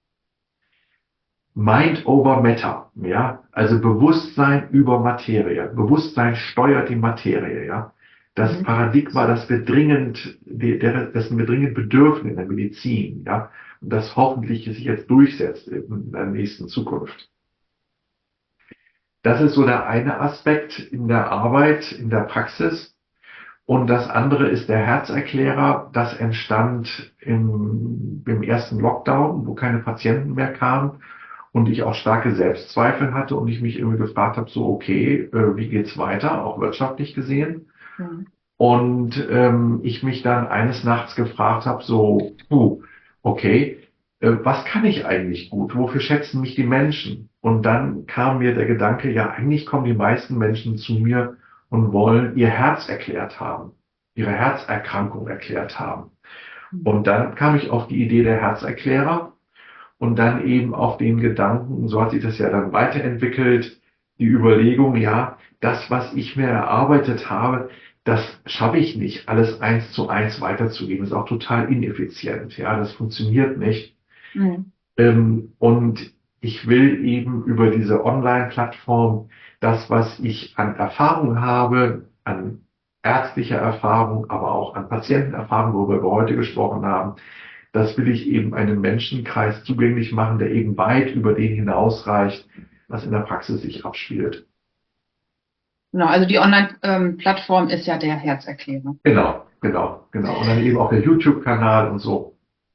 Speaker 1: Mind over Matter, ja. Also Bewusstsein über Materie. Bewusstsein steuert die Materie, ja. Das
Speaker 2: Mhm.
Speaker 1: Paradigma, das wir dringend, dessen wir dringend bedürfen in der Medizin, ja. Und das hoffentlich sich jetzt durchsetzt in der nächsten Zukunft. Das ist so der eine Aspekt in der Arbeit, in der Praxis. Und das andere ist der Herzerklärer. Das entstand im, im ersten Lockdown, wo keine Patienten mehr kamen und ich auch starke Selbstzweifel hatte und ich mich irgendwie gefragt habe, so okay, äh, wie geht's weiter, auch wirtschaftlich gesehen.
Speaker 2: Mhm.
Speaker 1: Und ähm, ich mich dann eines Nachts gefragt habe, so, puh, okay, äh, was kann ich eigentlich gut? Wofür schätzen mich die Menschen? Und dann kam mir der Gedanke, ja, eigentlich kommen die meisten Menschen zu mir und wollen ihr Herz erklärt haben, ihre Herzerkrankung erklärt haben. Und dann kam ich auf die Idee der Herzerklärer und dann eben auf den Gedanken, so hat sich das ja dann weiterentwickelt, die Überlegung, ja, das, was ich mir erarbeitet habe, das schaffe ich nicht, alles eins zu eins weiterzugeben. Das ist auch total ineffizient. Ja, das funktioniert nicht.
Speaker 2: Mhm.
Speaker 1: Ähm, und ich will eben über diese Online-Plattform das, was ich an Erfahrung habe, an ärztlicher Erfahrung, aber auch an Patientenerfahrung, worüber wir heute gesprochen haben, das will ich eben einem Menschenkreis zugänglich machen, der eben weit über den hinausreicht, was in der Praxis sich abspielt.
Speaker 2: Genau, also die Online-Plattform ist ja der Herzerklärer.
Speaker 1: Genau, genau, genau. Und dann eben auch der YouTube-Kanal und so.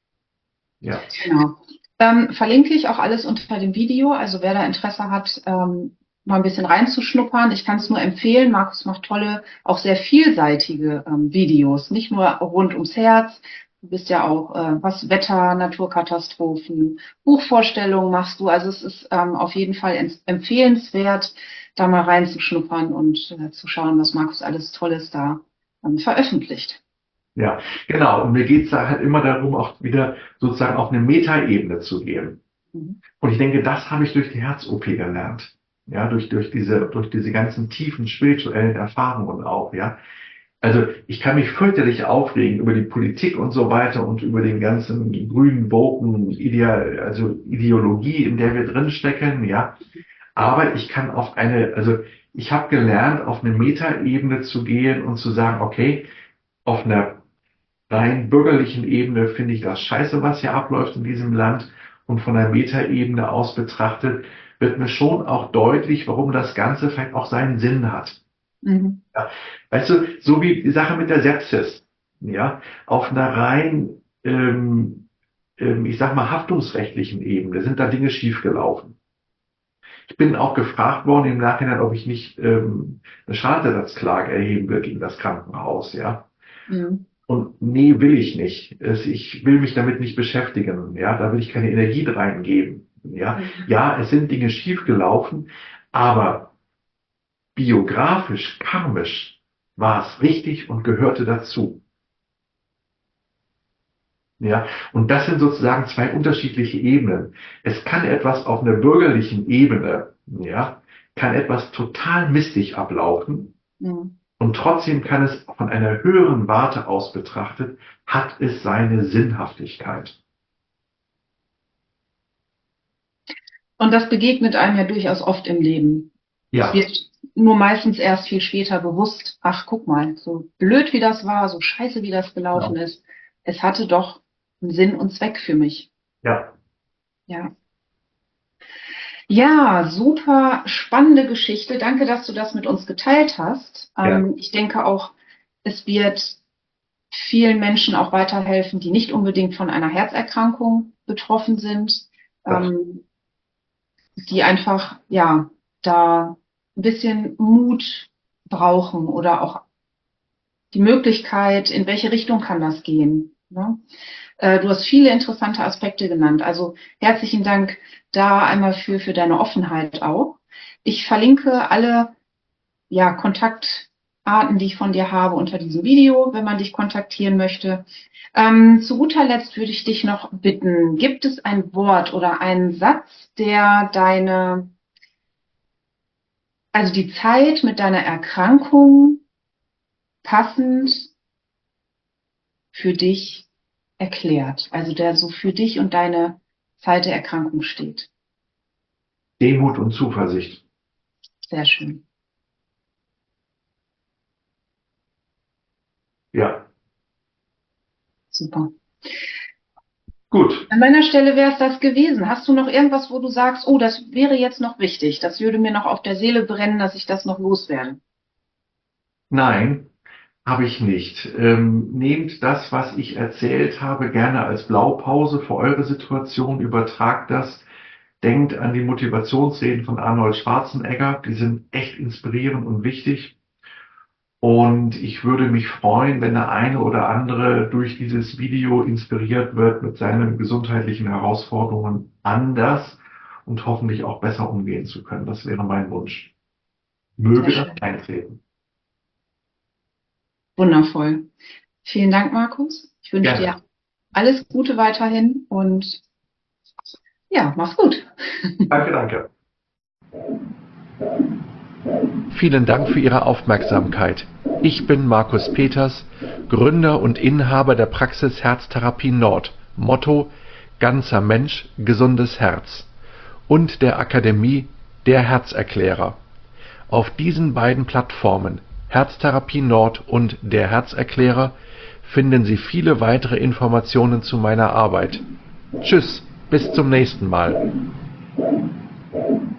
Speaker 1: Ja.
Speaker 2: Genau. Ähm, verlinke ich auch alles unter dem Video. Also wer da Interesse hat, ähm, mal ein bisschen reinzuschnuppern. Ich kann es nur empfehlen. Markus macht tolle, auch sehr vielseitige ähm, Videos. Nicht nur rund ums Herz. Du bist ja auch, äh, was Wetter, Naturkatastrophen, Buchvorstellungen machst du. Also es ist ähm, auf jeden Fall em- empfehlenswert, da mal reinzuschnuppern und äh, zu schauen, was Markus alles Tolles da ähm, veröffentlicht.
Speaker 1: Ja, genau. Und mir geht's da halt immer darum, auch wieder sozusagen auf eine Metaebene zu gehen.
Speaker 2: Mhm.
Speaker 1: Und ich denke, das habe ich durch die Herz-O P gelernt. Ja, durch, durch diese, durch diese ganzen tiefen spirituellen Erfahrungen auch, ja. Also ich kann mich fürchterlich aufregen über die Politik und so weiter und über den ganzen grünen Woken, Ideal, also Ideologie, in der wir drinstecken, ja. Aber ich kann auf eine, also ich habe gelernt, auf eine Metaebene zu gehen und zu sagen, okay, auf einer rein bürgerlichen Ebene finde ich das scheiße, was hier abläuft in diesem Land. Und von der Metaebene aus betrachtet wird mir schon auch deutlich, warum das Ganze vielleicht auch seinen Sinn hat.
Speaker 2: Mhm.
Speaker 1: Ja, weißt du, so wie die Sache mit der Sepsis, ja, auf einer rein, ähm, ähm, ich sag mal, haftungsrechtlichen Ebene sind da Dinge schiefgelaufen. Ich bin auch gefragt worden im Nachhinein, ob ich nicht ähm, eine Schadenersatzklage erheben will gegen das Krankenhaus, ja.
Speaker 2: Mhm.
Speaker 1: Und nee, will ich nicht. Es, ich will mich damit nicht beschäftigen, ja, da will ich keine Energie reingeben, ja.
Speaker 2: Mhm.
Speaker 1: Ja, es sind Dinge schiefgelaufen, aber biografisch, karmisch war es richtig und gehörte dazu. Ja, und das sind sozusagen zwei unterschiedliche Ebenen. Es kann etwas auf einer bürgerlichen Ebene, ja, kann etwas total mistig ablaufen
Speaker 2: Mhm.
Speaker 1: und trotzdem kann es von einer höheren Warte aus betrachtet, hat es seine Sinnhaftigkeit.
Speaker 2: Und das begegnet einem ja durchaus oft im Leben.
Speaker 1: Ja.
Speaker 2: Es wird nur meistens erst viel später bewusst, ach, guck mal, so blöd wie das war, so scheiße wie das gelaufen
Speaker 1: Ja.
Speaker 2: ist, es hatte doch einen Sinn und Zweck für mich.
Speaker 1: Ja.
Speaker 2: Ja. Ja, super spannende Geschichte. Danke, dass du das mit uns geteilt hast.
Speaker 1: Ja.
Speaker 2: Ähm, ich denke auch, es wird vielen Menschen auch weiterhelfen, die nicht unbedingt von einer Herzerkrankung betroffen sind, ähm, die einfach, ja, da ein bisschen Mut brauchen oder auch die Möglichkeit, in welche Richtung kann das gehen. Ne? Äh, du hast viele interessante Aspekte genannt. Also herzlichen Dank da einmal für, für deine Offenheit auch. Ich verlinke alle ja, Kontaktarten, die ich von dir habe, unter diesem Video, wenn man dich kontaktieren möchte. Ähm, zu guter Letzt würde ich dich noch bitten, gibt es ein Wort oder einen Satz, der deine, also die Zeit mit deiner Erkrankung passend für dich erklärt, also der so für dich und deine Zeit der Erkrankung steht?
Speaker 1: Demut und Zuversicht.
Speaker 2: Sehr schön.
Speaker 1: Ja.
Speaker 2: Super.
Speaker 1: Gut.
Speaker 2: An meiner Stelle wäre es das gewesen. Hast du noch irgendwas, wo du sagst, oh, das wäre jetzt noch wichtig, das würde mir noch auf der Seele brennen, dass ich das noch loswerde?
Speaker 1: Nein, habe ich nicht. Ähm, nehmt das, was ich erzählt habe, gerne als Blaupause für eure Situation, übertragt das. Denkt an die Motivationsreden von Arnold Schwarzenegger, die sind echt inspirierend und wichtig. Und ich würde mich freuen, wenn der eine oder andere durch dieses Video inspiriert wird, mit seinen gesundheitlichen Herausforderungen anders und hoffentlich auch besser umgehen zu können. Das wäre mein Wunsch. Möge
Speaker 2: Sehr
Speaker 1: das
Speaker 2: schön.
Speaker 1: eintreten.
Speaker 2: Wundervoll. Vielen Dank, Markus. Ich wünsche
Speaker 1: Gerne.
Speaker 2: dir alles Gute weiterhin und ja, mach's gut.
Speaker 1: Danke, danke.
Speaker 3: Vielen Dank für Ihre Aufmerksamkeit. Ich bin Markus Peters, Gründer und Inhaber der Praxis Herztherapie Nord, Motto Ganzer Mensch, gesundes Herz, und der Akademie Der Herzerklärer. Auf diesen beiden Plattformen, Herztherapie Nord und Der Herzerklärer, finden Sie viele weitere Informationen zu meiner Arbeit. Tschüss, bis zum nächsten Mal.